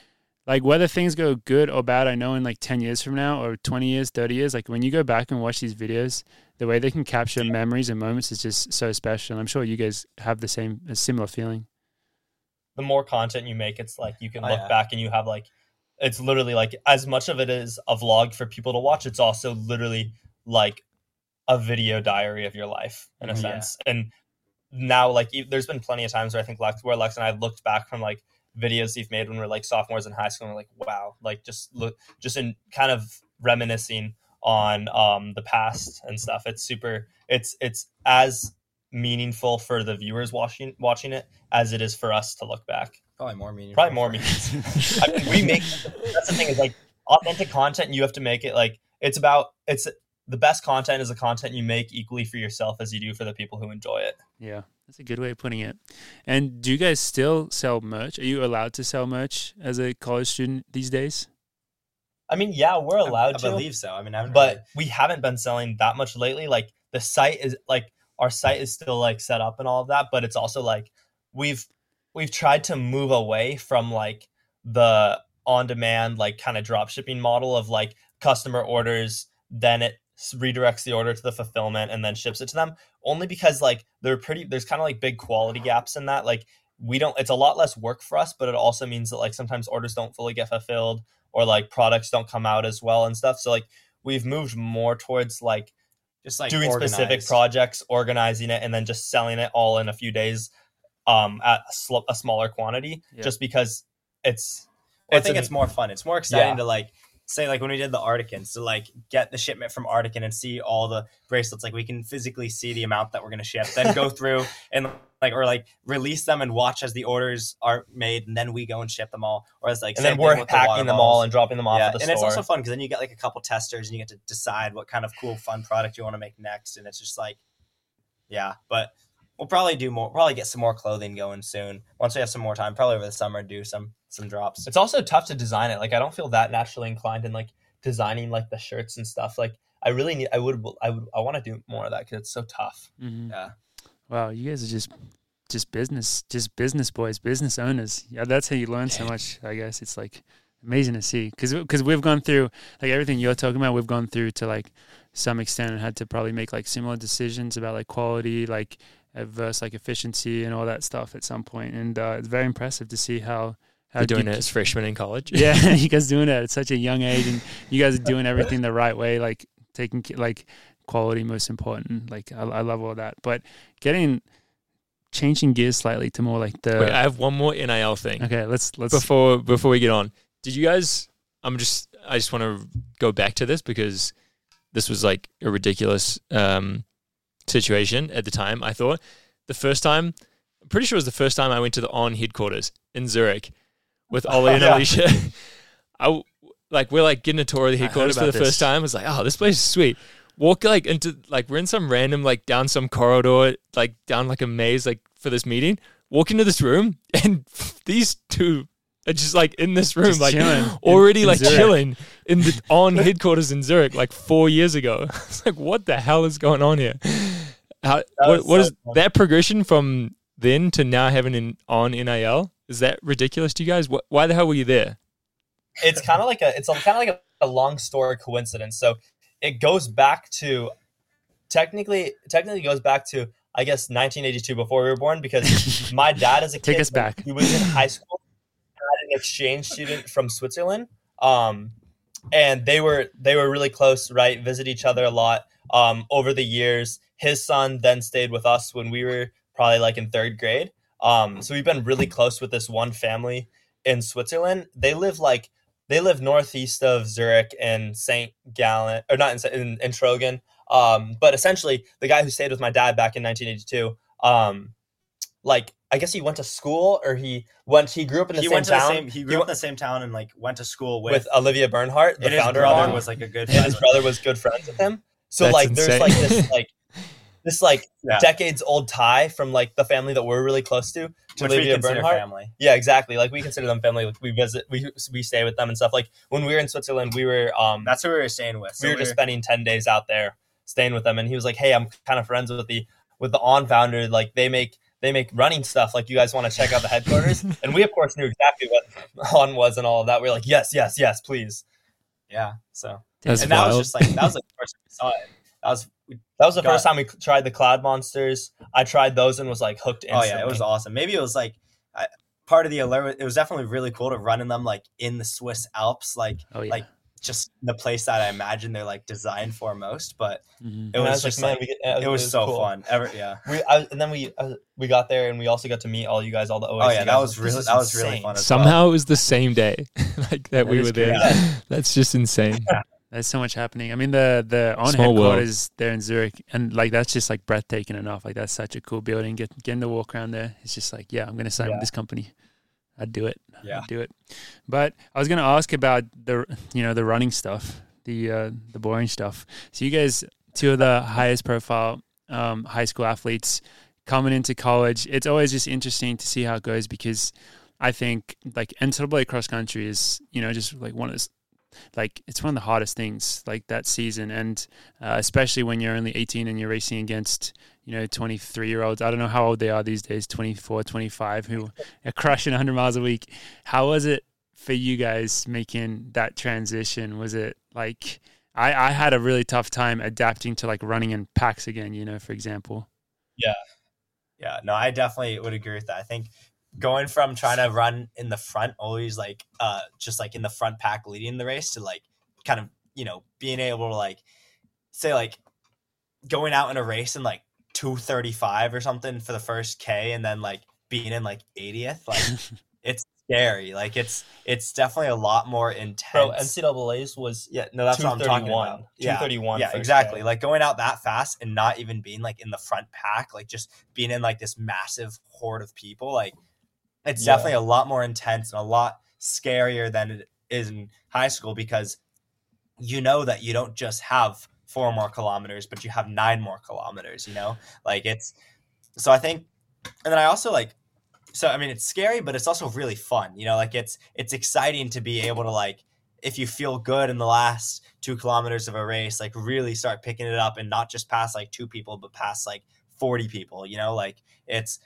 like whether things go good or bad, I know in like ten years from now or twenty years, thirty years, like when you go back and watch these videos, the way they can capture memories and moments is just so special. And I'm sure you guys have the same, a similar feeling. The more content you make, it's like you can Oh, look yeah. back and you have like, it's literally like as much of it is a vlog for people to watch. It's also literally like a video diary of your life in a Yeah. sense. And now like e- there's been plenty of times where I think Lex, where Lex and I looked back from like videos we've made when we we're like sophomores in high school and we're like, wow, like just look, just in kind of reminiscing on um the past and stuff. It's super, it's, it's as meaningful for the viewers watching, watching it as it is for us to look back. Probably more meaningful. Probably more meaningful. I mean, we make, that's the thing is like authentic content, you have to make it like, it's about, it's the best content is the content you make equally for yourself as you do for the people who enjoy it. Yeah, that's a good way of putting it. And do you guys still sell merch? Are you allowed to sell merch as a college student these days? I mean, yeah, we're allowed I, to, I believe so. I mean, I haven't but really- we haven't been selling that much lately. Like the site is like, our site is still like set up and all of that, but it's also like we've, we've tried to move away from like the on-demand, like kind of drop shipping model of like customer orders, then it redirects the order to the fulfillment and then ships it to them, only because like they're pretty, there's kind of like big quality gaps in that. Like we don't, it's a lot less work for us, but it also means that like sometimes orders don't fully get fulfilled or like products don't come out as well and stuff. So like we've moved more towards like just like doing specific organized. projects, organizing it, and then just selling it all in a few days um at a, sl- a smaller quantity, Yeah. just because it's Well, I it's think an- it's more fun. It's more exciting Yeah. to like say like when we did the Articans to like get the shipment from Artican and see all the bracelets. Like we can physically see the amount that we're gonna ship, then go through and like or like release them and watch as the orders are made, and then we go and ship them all. Or as like and same then thing we're with the water packing them bottles. all and dropping them off yeah, at the and store. it's also fun because then you get like a couple testers and you get to decide what kind of cool fun product you want to make next, and it's just like yeah. But we'll probably do more. Probably get some more clothing going soon once we have some more time. Probably over the summer, do some some drops. It's also tough to design it. Like I don't feel that naturally inclined in like designing like the shirts and stuff. Like I really need. I would. I would. I want to do more of that because it's so tough. Mm-hmm. Yeah. Wow, you guys are just just business, just business boys, business owners. Yeah, that's how you learn so much. I guess it's like amazing to see because because we've gone through like everything you're talking about. We've gone through to like some extent and had to probably make like similar decisions about like quality, like versus like efficiency and all that stuff at some point. And uh, it's very impressive to see how how You're doing you- it as freshmen in college. Yeah, you guys doing it at such a young age, and you guys are doing everything the right way, like taking ca- like quality most important. Like I, I love all that, but getting changing gears slightly to more like the Wait, I have one more N I L thing. okay. Let's let's before before we get on. Did you guys? I'm just. I just want to go back to this because this was like a ridiculous um, situation at the time. I thought the first time. I'm pretty sure it was the first time I went to the On headquarters in Zurich with Ollie and Yeah. Alicia. I w- like we're like getting a tour of the I heard headquarters for the about first this. time. I was like, oh, this place is sweet. Walk like into like we're in some random like down some corridor, like down like a maze, like for this meeting. Walk into this room and these two are just like in this room, Just like chilling already in- in like Zurich. chilling in the On headquarters in Zurich like four years ago. It's like, what the hell is going on here? How, what was what so is fun. that progression from then to now having an On N I L? Is that ridiculous to you guys? Wh- Why the hell were you there? It's kind of like a. It's kind of like a, a long story coincidence. So it goes back to technically. Technically, goes back to I guess nineteen eighty-two before we were born because my dad as a kid, Take us back. he was in high school, had an exchange student from Switzerland, um, and they were they were really close. Right, visit each other a lot. Um, over the years, his son then stayed with us when we were probably like in third grade. Um, so we've been really close with this one family in Switzerland. They live like they live northeast of Zurich in Saint Gallen, or not in, in, in Trogen. Um, but essentially, the guy who stayed with my dad back in nineteen eighty-two, um, like I guess he went to school or he went. He grew up in the he same went to town. the same. He grew up in the same town and like went to school with. with Olivia Bernhardt, the and his founder brother of On, was like a good and friend. his brother was good friends with him. So That's like, there's insane. like this like this like Yeah. decades old tie from like the family that we're really close to to which we Olivia consider Bernhardt. family. Yeah, exactly. Like we consider them family. Like we visit, we we stay with them and stuff. Like when we were in Switzerland, we were um That's who we were staying with. So we were just spending ten days out there staying with them, and he was like, "Hey, I'm kind of friends with the with the On founder. Like they make they make running stuff. Like, you guys want to check out the headquarters? And we, of course, knew exactly what On was and all of that. We were like, yes, yes, yes, please. Yeah. So That's and that wild. was just like that was like the first time we saw it. That was we, That was the Got- first time we tried the Cloud Monsters. I tried those and was like hooked oh instantly. yeah, it was awesome. Maybe it was like I, part of the allure. It was definitely really cool to run in them like in the Swiss Alps, like Oh yeah. like just the place that I imagine they're like designed for most. But Mhm. it And I was like, just man, like we get- uh, it was so cool. fun. Ever yeah. We I, and then we uh, we got there and we also got to meet all you guys, all the O A C Oh yeah, guys. that was This really is that was really insane. fun. As Somehow well. it was the same day, like that, we is were there. crazy. That's just insane. There's so much happening. I mean, the the on Small world. headquarters there in Zurich, and like that's just like breathtaking enough. Like that's such a cool building. Get getting to walk around there. It's just like, yeah, I'm gonna sign Yeah. with this company. I'd do it. Yeah. I'd do it. But I was gonna ask about the you know the running stuff, the uh, the boring stuff. So you guys, two of the highest profile um, high school athletes coming into college. It's always just interesting to see how it goes because I think like N C double A cross country is you know just like one of those. Like it's one of the hardest things like that season, and uh, especially when you're only eighteen and you're racing against you know twenty-three year olds. I don't know how old they are these days, twenty-four, twenty-five, who are crushing one hundred miles a week. How was it for you guys making that transition? Was it like I, I had a really tough time adapting to like running in packs again, you know, for example. Yeah, no, I definitely would agree with that. I think going from trying to run in the front, always like uh just like in the front pack leading the race, to like kind of, you know, being able to like say like going out in a race in like two thirty-five or something for the first K and then like being in like eightieth, like it's scary. Like it's it's definitely a lot more intense. Bro, N C double A's was Yeah, no, that's what I'm talking about. two thirty-one. Yeah, first exactly. day. Like going out that fast and not even being like in the front pack, like just being in like this massive horde of people, like it's Yeah. definitely a lot more intense and a lot scarier than it is in high school because you know that you don't just have four more kilometers, but you have nine more kilometers, you know? Like it's so I think and then I also like so I mean it's scary, but it's also really fun. You know, like it's it's exciting to be able to like if you feel good in the last two kilometers of a race, like really start picking it up and not just pass like two people, but pass like forty people, you know, like it's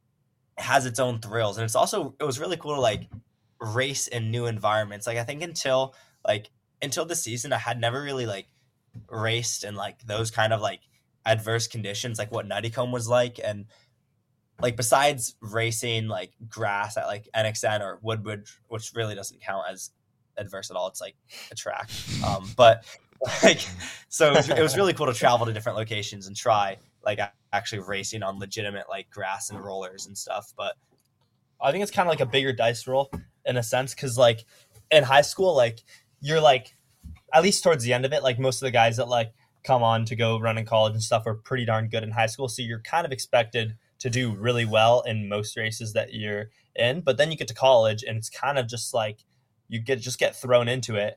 it has its own thrills. And it's also it was really cool to like race in new environments. Like I think until like until the season I had never really like raced in like those kind of like adverse conditions, like what Nuttycombe was like. And like besides racing like grass at like N X N or Woodbridge, which really doesn't count as adverse at all, it's like a track. Um, but like so it was, it was really cool to travel to different locations and try like a- actually racing on legitimate like grass and rollers and stuff. But I think it's kind of like a bigger dice roll in a sense because like in high school, like you're like at least towards the end of it, like most of the guys that like come on to go run in college and stuff are pretty darn good in high school. So you're kind of expected to do really well in most races that you're in. But then you get to college and it's kind of just like you get just get thrown into it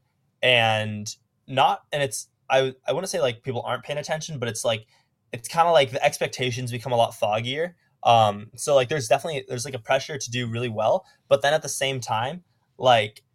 and not and it's I I want to say like people aren't paying attention, but it's like it's kind of like the expectations become a lot foggier. Um, so like there's definitely there's like a pressure to do really well, but then at the same time, like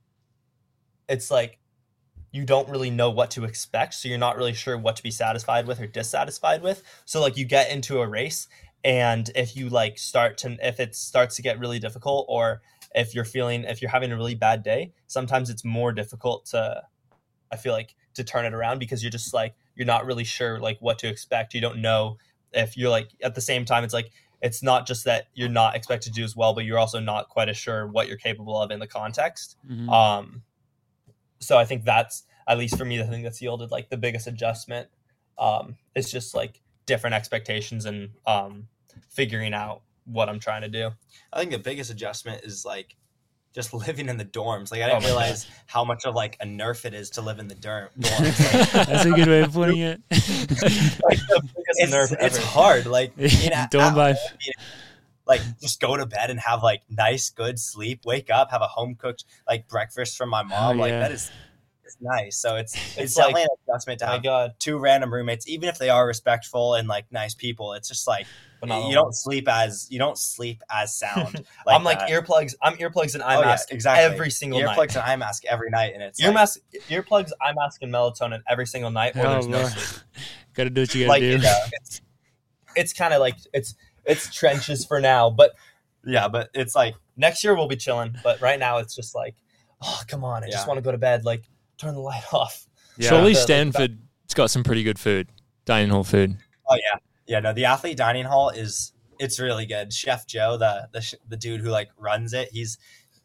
it's like you don't really know what to expect, so you're not really sure what to be satisfied with or dissatisfied with. So like you get into a race, and if you like start to if it starts to get really difficult, or if you're feeling if you're having a really bad day, sometimes it's more difficult to I feel like to turn it around because you're just like you're not really sure like what to expect. You don't know if you're like at the same time it's like it's not just that you're not expected to do as well, but you're also not quite as sure what you're capable of in the context. Mhm. Um, so I think that's, at least for me, the thing that's yielded like the biggest adjustment um, is just like different expectations and um, figuring out what I'm trying to do. I think the biggest adjustment is like just living in the dorms. Like I Oh didn't my realize how much of like a nerf it is to live in the dorm dorms. Like, That's a good way of putting it. Like the biggest it's, nerve it's ever. hard. Like being at, Dorm at life. home, being- like just go to bed and have like nice, good sleep. Wake up, have a home cooked like breakfast from my mom. Oh, like yeah. that is it's nice. So it's it's, It's definitely like- an adjustment to Oh my have God. two random roommates, even if they are respectful and like nice people. It's just like But not you all. don't sleep as you don't sleep as sound. Like I'm like that. earplugs. I'm earplugs and eye Oh, yeah, mask exactly. every single earplugs night. and eye mask every night, and it's Ear like, mask, earplugs, eye mask, and melatonin every single night, or Oh, there's no Lord. sleep. Gotta do what you gotta Like do. it, uh, it's, it's kind of like it's it's trenches for now. But yeah, but it's like next year we'll be chilling. But right now it's just like, oh come on, I Yeah. just want to go to bed. Like turn the light off. Yeah. Surely The- the- Stanford's got some pretty good food, dining hall food. Oh yeah, yeah. No, the athlete dining hall is it's really good. Chef Joe, the the sh- the dude who like runs it, he's,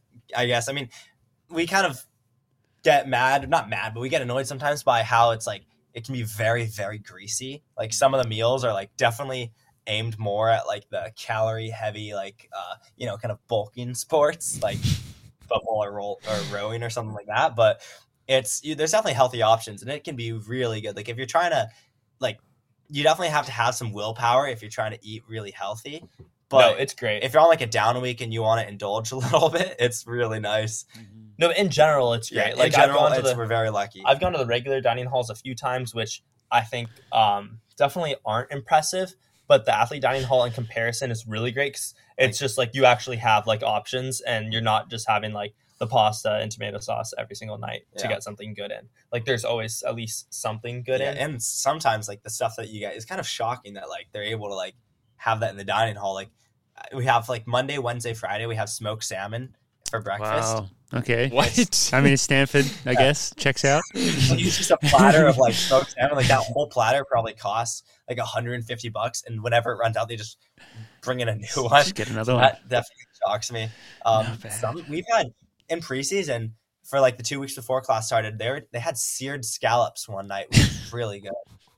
I guess. I mean, we kind of get mad, not mad, but we get annoyed sometimes by how it's like it can be very very greasy. Like some of the meals are like definitely aimed more at like the calorie heavy, like uh, you know, kind of bulking sports like football or roll or rowing or something like that. But it's you, there's definitely healthy options, and it can be really good. Like if you're trying to, like, you definitely have to have some willpower if you're trying to eat really healthy. But no, it's great. if you're on like a down week and you want to indulge a little bit, it's really nice. No, in general, it's great. Yeah, like in general, I've gone to it's, the, we're very lucky. I've gone to the regular dining halls a few times, which I think um, definitely aren't impressive. But the athlete dining hall in comparison is really great 'cause it's just like you actually have like options, and you're not just having like the pasta and tomato sauce every single night to Yeah. get something good in. Like there's always at least something good Yeah, in. and sometimes like the stuff that you get is kind of shocking that like they're able to like have that in the dining hall. Like we have like Monday, Wednesday, Friday, we have smoked salmon for breakfast. Wow. Okay. What? I mean, it's Stanford, I guess. Checks out. It's just a platter of like smoked salmon. Like that whole platter probably costs like one hundred fifty bucks, and whenever it runs out, they just bring in a new one. Just get another one. That definitely shocks me. Um, Not bad. some, we've had in preseason for like the two weeks before class started, they were, they had seared scallops one night, which was really good.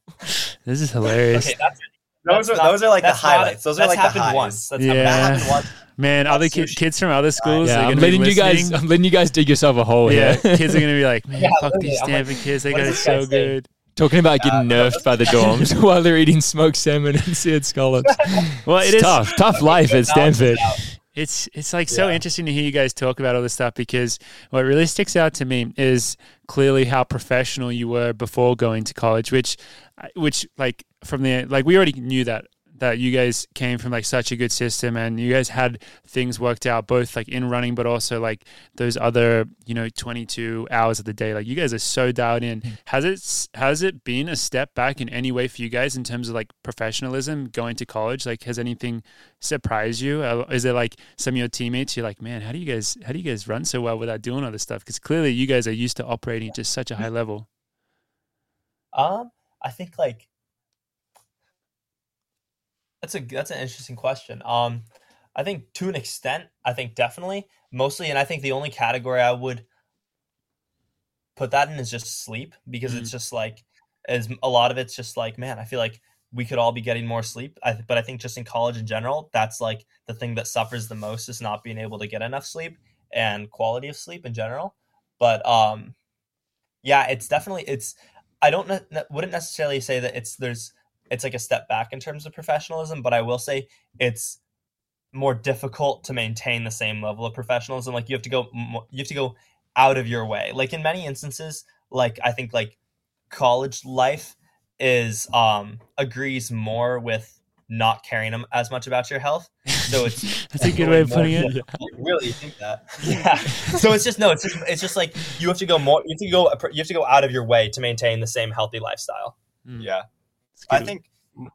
This is hilarious. Okay, that's Those that's are not- those are like the that's not- highlights. Those are that's like the happened highs. once. That's Yeah. happened That happened once. Man, other ki- sushi. kids from other schools Yeah, are I'm going to be letting you guys. listening. I'm letting you guys dig yourself a hole Yeah, here. kids are going to be like, man, Yeah, fuck literally, these I'm like, Stanford kids. They what got it is this so guy saying? good. Talking about getting Uh, nerfed by the dorms while they're eating smoked salmon and seared scallops. Well, it It's is tough, tough life at Stanford. It's it's like so Yeah. interesting to hear you guys talk about all this stuff, because what really sticks out to me is clearly how professional you were before going to college, which which like from the like we already knew that that you guys came from like such a good system, and you guys had things worked out both like in running but also like those other, you know, twenty-two hours of the day. Like you guys are so dialed in. Has it has it been a step back in any way for you guys in terms of like professionalism going to college? Like has anything surprised you? Uh, Is there like some of your teammates you're like, man, how do you guys how do you guys run so well without doing all this stuff? Because clearly you guys are used to operating at just such a high level. Um, I think like that's a that's an interesting question. Um, I think to an extent, I think definitely mostly, and I think the only category I would put that in is just sleep, because it's just like as a lot of it's just like, man, I feel like we could all be getting more sleep. I, but I think just in college in general, that's like the thing that suffers the most is not being able to get enough sleep and quality of sleep in general. But um, yeah, it's definitely it's. I don't ne- ne- wouldn't necessarily say that it's there's it's like a step back in terms of professionalism, but I will say it's more difficult to maintain the same level of professionalism. Like you have to go mo- you have to go out of your way. Like in many instances, like I think like college life is um agrees more with not caring am- as much about your health. So it's That's a good way of putting it. You really think that? yeah. So it's just no. It's just it's just like you have to go more. You have to go. You have to go out of your way to maintain the same healthy lifestyle. Yeah. I think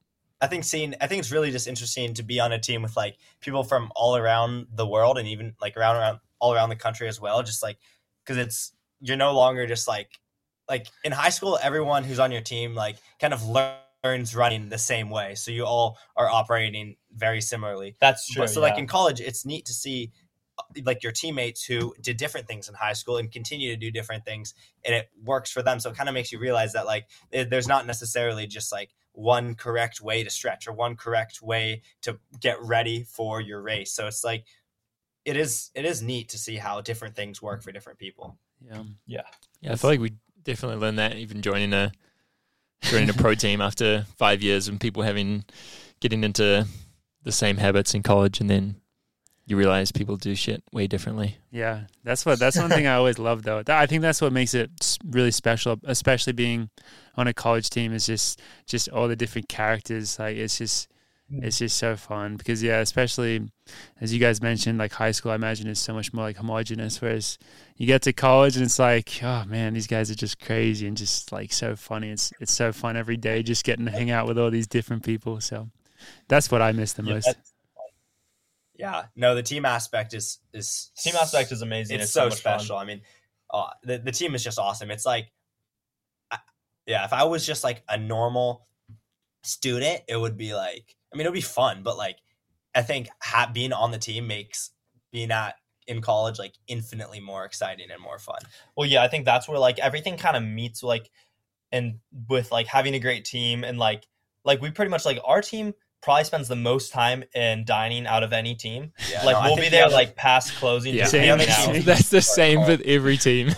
I think seeing I think it's really just interesting to be on a team with like people from all around the world, and even like around around all around the country as well. Just like because it's you're no longer just like like in high school, everyone who's on your team like kind of learns running the same way, so you all are operating very similarly. That's true. But so like in college, it's neat to see uh, like your teammates who did different things in high school and continue to do different things, and it works for them. So it kind of makes you realize that like there- there's not necessarily just like one correct way to stretch or one correct way to get ready for your race. So it's like it is it is neat to see how different things work for different people. Yeah. yeah. Yeah, I feel like we definitely learned that even joining a joining a pro team after five years and people having getting into the same habits in college, and then you realize people do shit way differently. Yeah, that's what that's one thing I always love though. That, I think that's what makes it s- really special, especially being on a college team. Is just just all the different characters. Like it's just it's just so fun because yeah, especially as you guys mentioned, like high school, I imagine is so much more like homogenous. Whereas you get to college and it's like, oh man, these guys are just crazy and just like so funny. It's it's so fun every day just getting to hang out with all these different people. So That's what I miss the Yeah, most. that's- Yeah, no, the team aspect is is team aspect is amazing. It's, It's, so, so, much fun. special. I mean, uh, the the team is just awesome. It's like, I, yeah, if I was just like a normal student, it would be like, I mean, it would be fun, but like, I think ha- being on the team makes being at in college like infinitely more exciting and more fun. Well, yeah, I think that's where like everything kind of meets, like, and with like having a great team and like like we pretty much like our team probably spends the most time in dining out of any team. Yeah, Like no, I we'll think be the there other- like past closing. Yeah. just Same, hanging same. out. That's the same with every team.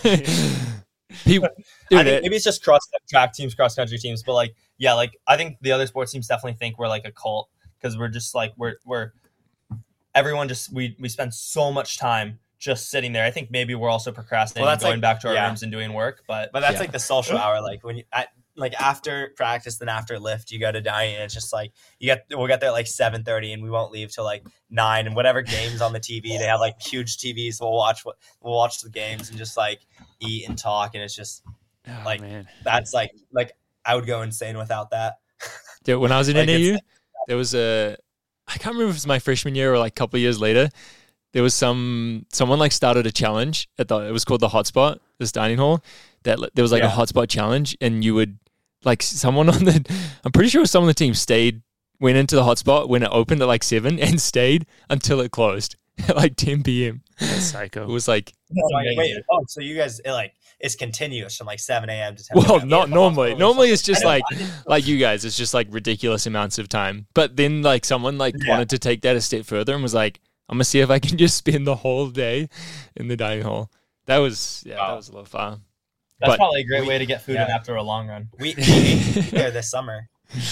People, I dude, think maybe it's just cross track teams, cross country teams, but like yeah, like I think the other sports teams definitely think we're like a cult because we're just like we're we're everyone just we we spend so much time just sitting there. I think maybe we're also procrastinating, Well, that's going like- back to our yeah. rooms and doing work, but But that's Yeah. like the social hour. Like when you at, like after practice, then after lift, you go to dining, and it's just like you get we'll get there at like seven thirty, and we won't leave till like nine. And whatever games on the T V, they have like huge T Vs. We'll watch what we'll watch the games and just like eat and talk, and it's just Oh, like- man. that's like like I would go insane without that. dude, when I was in Like, N A U, it's- there was a, I can't remember if it was my freshman year or like a couple of years later. There was some someone like started a challenge at the. It was called the Hotspot, this dining hall. That there was like Yeah. a hotspot challenge, and you would like someone on the. I'm pretty sure someone on the team stayed, went into the hotspot when it opened at like seven, and stayed until it closed at like ten p.m. That's It psycho. was like, Oh, amazing. wait, oh, so you guys it, like it's continuous from like seven a.m. to ten. well, a.m. not normally. Normally it's just I know, like I didn't- like you guys. It's just like ridiculous amounts of time. But then like someone like Yeah. wanted to take that a step further and was like, I'm gonna see if I can just spend the whole day in the dining hall. That was yeah, that Wow. was a lot of fun. that's but- probably a great we- way to get food yeah. in after a long run. we, we ate there this summer.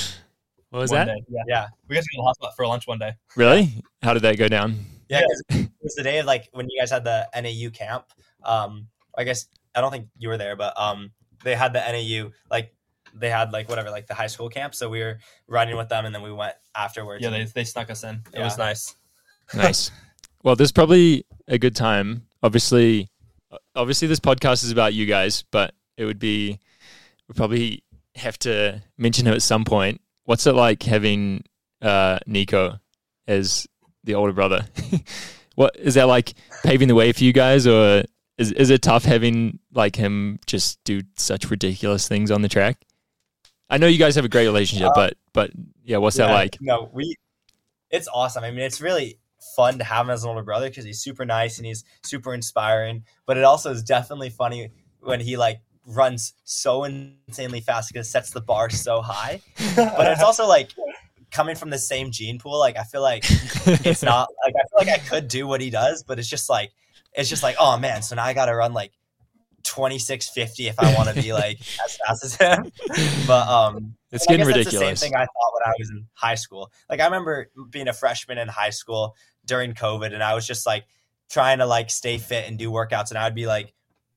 What was One that? day, yeah. Yeah, We got to go to the hotspot for lunch one day. Really? How did that go down? yeah. 'Cause it was the day of like when you guys had the N A U camp. Um, I guess I don't think you were there, but um, they had the N A U like they had like whatever like the high school camp. So we were running with them, and then we went afterwards. Yeah, they they snuck us in. It Yeah. was nice. Nice. Well, there's probably a good time. Obviously, obviously, this podcast is about you guys, but it would be we probably have to mention him at some point. What's it like having uh, Nico as the older brother? What is that like paving the way for you guys, or is is it tough having like him just do such ridiculous things on the track? I know you guys have a great relationship, Uh, but but yeah, what's that Yeah, like? No, we. It's awesome. I mean, it's really fun to have him as an older brother because he's super nice and he's super inspiring. But it also is definitely funny when he like runs so insanely fast because it sets the bar so high. But it's also like coming from the same gene pool. Like I feel like it's not like I feel like I could do what he does, but it's just like it's just like oh man. So now I got to run like twenty-six fifty if I want to be like as fast as him. But um. It's And I getting guess ridiculous. That's the same thing I thought when I was in high school. Like I remember being a freshman in high school during COVID, and I was just like trying to like stay fit and do workouts, and I'd be like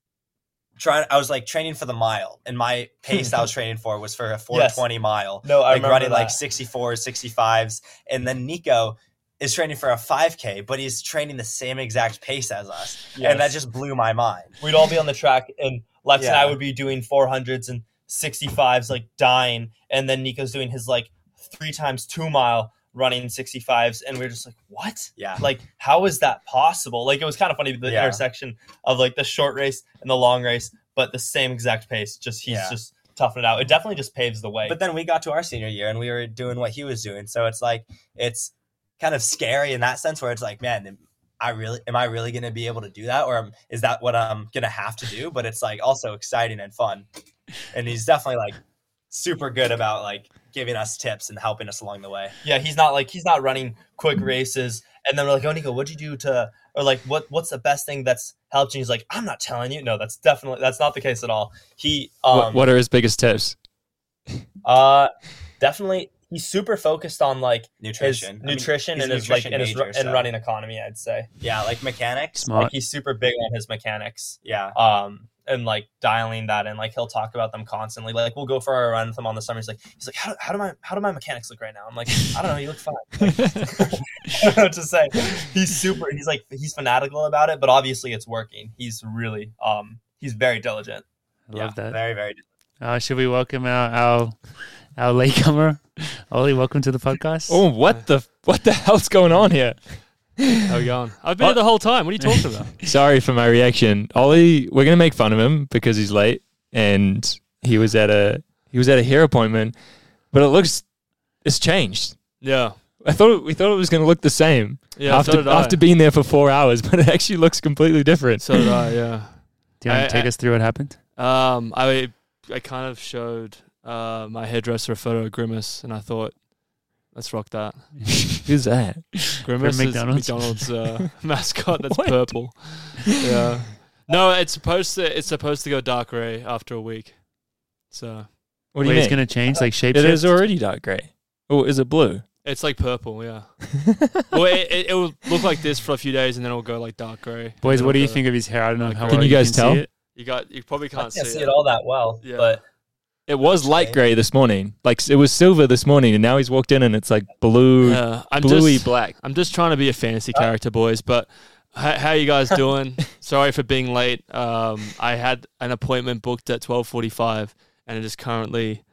trying. I was like training for the mile, and my pace I was training for was for a four twenty mile. No, I like remember running that. like sixty-fours, sixty-fives, and then Nico is training for a five K, but he's training the same exact pace as us, and that Yes. just blew my mind. We'd all be on the track, and Lex and I Yeah. would be doing four hundreds and sixty-fives, like dying, and then Nico's doing his like three times two mile running sixty-fives, and we are just like, what? Yeah. Like, how is that possible? Like, it was kind of funny the Yeah. intersection of like the short race and the long race, but the same exact pace. Just he's Yeah. just toughing it out. It definitely just paves the way. But then we got to our senior year and we were doing what he was doing. So it's like it's kind of scary in that sense where it's like, man, am I really am I really going to be able to do that, or am, is that what I'm going to have to do? But it's like also exciting and fun. And he's definitely like super good about like giving us tips and helping us along the way. Yeah, he's not like he's not running quick races, and then we're like, "Oh, Nico, what'd you do to?" Or like, "What what's the best thing that's helped you?" He's like, "I'm not telling you." No, that's definitely that's not the case at all. He um what, what are his biggest tips? uh definitely he's super focused on like Nutrition. his I mean, nutrition he's and a his like nutrition and his major, and so- running economy. I'd say Yeah, like mechanics. Smart. like he's super big on his mechanics. Yeah. Um. And like dialing that in, like he'll talk about them constantly. Like we'll go for a run with him on the summer. He's like, he's like, how do, how do my how do my mechanics look right now? I'm like, I don't know. You look fine. Like, I don't know what to say. He's super. He's like he's fanatical about it, but obviously it's working. He's really um he's very diligent. I love yeah, that. Very, very Uh, should we welcome our, our our latecomer. Ollie, welcome to the podcast. Oh, what the what the hell's going on here? How we going? I've been here the whole time. What are you talking about? Sorry for my reaction. Ollie, we're gonna make fun of him because he's late and he was at a he was at a hair appointment, but it looks it's changed. Yeah. I thought it, we thought it was gonna look the same Yeah, after so did I. after being there for four hours, but it actually looks completely different. So did I, yeah. Do you want I- to take I- us through what happened? Um, I I kind of showed uh, my hairdresser a photo of Grimace, and I thought, let's rock that. Who's that? Grimace is McDonald's? McDonald's uh, mascot. That's What? purple. Yeah. No, it's supposed to. It's supposed to go dark gray after a week. So What do Wait, you it's mean? going to change like shape? It is already dark grey. Oh, is it blue? it's like purple. Yeah. Well, it, it, it will look like this for a few days, and then it'll go like dark gray. Boys, And what do then you it'll think of his hair? I don't know Like, how Can well you guys can tell? see it. go- You got. You probably I can't can't see, see it all that well, Yeah. but It was light grey this morning. Like it was silver this morning, and now he's walked in and it's like blue, Yeah. I'm bluey just. black. I'm just trying to be a fantasy character, boys. But how, how you guys doing? Sorry for being late. Um, I had an appointment booked at twelve forty-five, and it is currently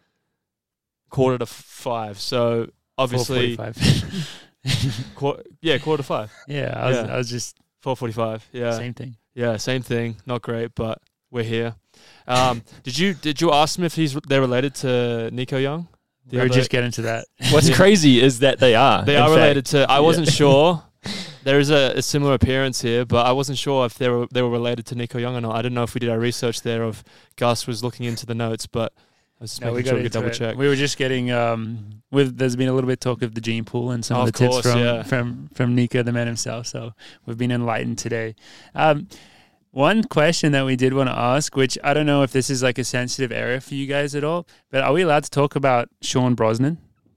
quarter to five. So obviously, four forty-five. Qu- yeah, quarter to five. yeah, I was, Yeah. I was just four forty-five. Yeah, same thing. yeah, same thing. Not great, but we're here. Um, did you did you ask him if he's they're related to Nico Young? The We were other- just getting to that. What's Yeah. crazy is that they are. They in are fact. related to. I Yeah. wasn't sure. There is a, a similar appearance here, but I wasn't sure if they were they were related to Nico Young or not. I didn't know if we did our research there, or if Gus was looking into the notes, but I was just No, we making got sure we could into double it. check. We were just getting um with there's been a little bit of talk of the gene pool and some Oh, of of the tips course, from, yeah. from from Nico, the man himself. So we've been enlightened today. Um one question that we did want to ask, which I don't know if this is like a sensitive area for you guys at all, but are we allowed to talk about Sean Brosnan?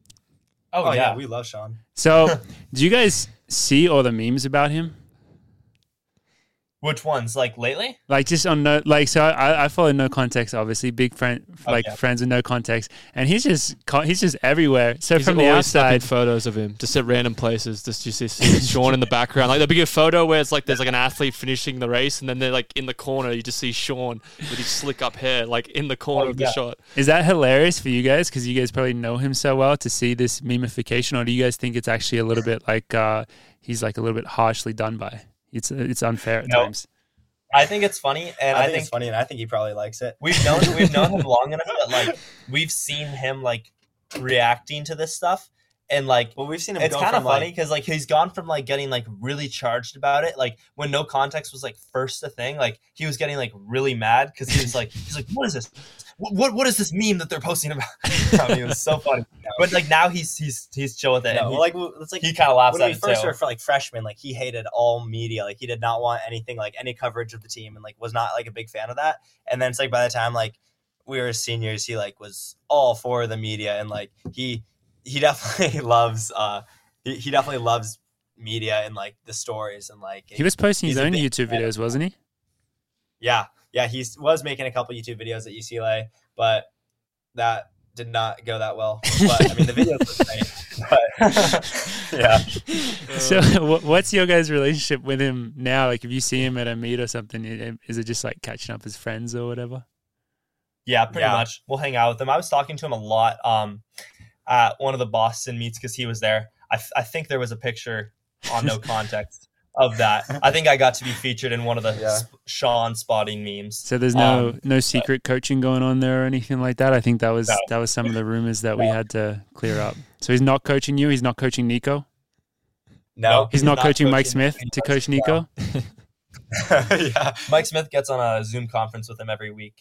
oh, Oh yeah, yeah, we love Sean. So do you guys see all the memes about him? which ones? Like lately? Like just on no, like so I, I follow No Context, obviously big friend, like Okay. friends with No Context, and he's just co- he's just everywhere. So He's from the always snapping outside, photos of him, just at random places. Just you see, see Sean in the background. Like there'll be a photo where it's like there's like an athlete finishing the race, and then they're like in the corner. You just see Sean with his slick up hair, like in the corner Oh, of the yeah. shot. is that hilarious for you guys? Because you guys probably know him so well to see this memification, or do you guys think it's actually a little bit like uh, he's like a little bit harshly done by? It's it's unfair at No. times. I think it's funny, and I, I, think, think it's funny, and I think he probably likes it. we've known we've known him long enough that like we've seen him like reacting to this stuff, and like Well, we've seen him. it's go kind of from, funny like, because like he's gone from like getting like really charged about it, like when No Context was like first a thing, like he was getting like really mad because he was like he's like what is this what what, what is this meme that they're posting about? I mean, it was so funny, but like now he's he's he's chill with it, no, and he, well, like well, it's like he kind of laughs when at we it first too. were for like freshmen, like he hated all media. Like he did not want anything like any coverage of the team, and like was not like a big fan of that. And then it's like by the time like we were seniors, he like was all for the media, and like he he definitely loves uh he, he definitely loves media and like the stories and like He was posting his he's a own big YouTube fan of videos, wasn't he? yeah yeah he was making a couple YouTube videos at U C L A, but that did not go that well. But I mean the videos were great. But yeah. So wh- what's your guys' relationship with him now? Like if you see him at a meet or something, i- is it just like catching up as friends or whatever? Yeah, pretty Yeah. much. We'll hang out with him. I was talking to him a lot um, at one of the Boston meets because he was there. I, f- I think there was a picture on No Context of that. I think I got to be featured in one of the Yeah. sp- Sean spotting memes. So there's no Um, no secret coaching going on there or anything like that. I think that was No. that was some of the rumors that we had to clear up. So he's not coaching you. He's not coaching Nico. No, He's, not, coaching, Mike coaching Smith to coach Nico. yeah. Mike Smith gets on a Zoom conference with him every week.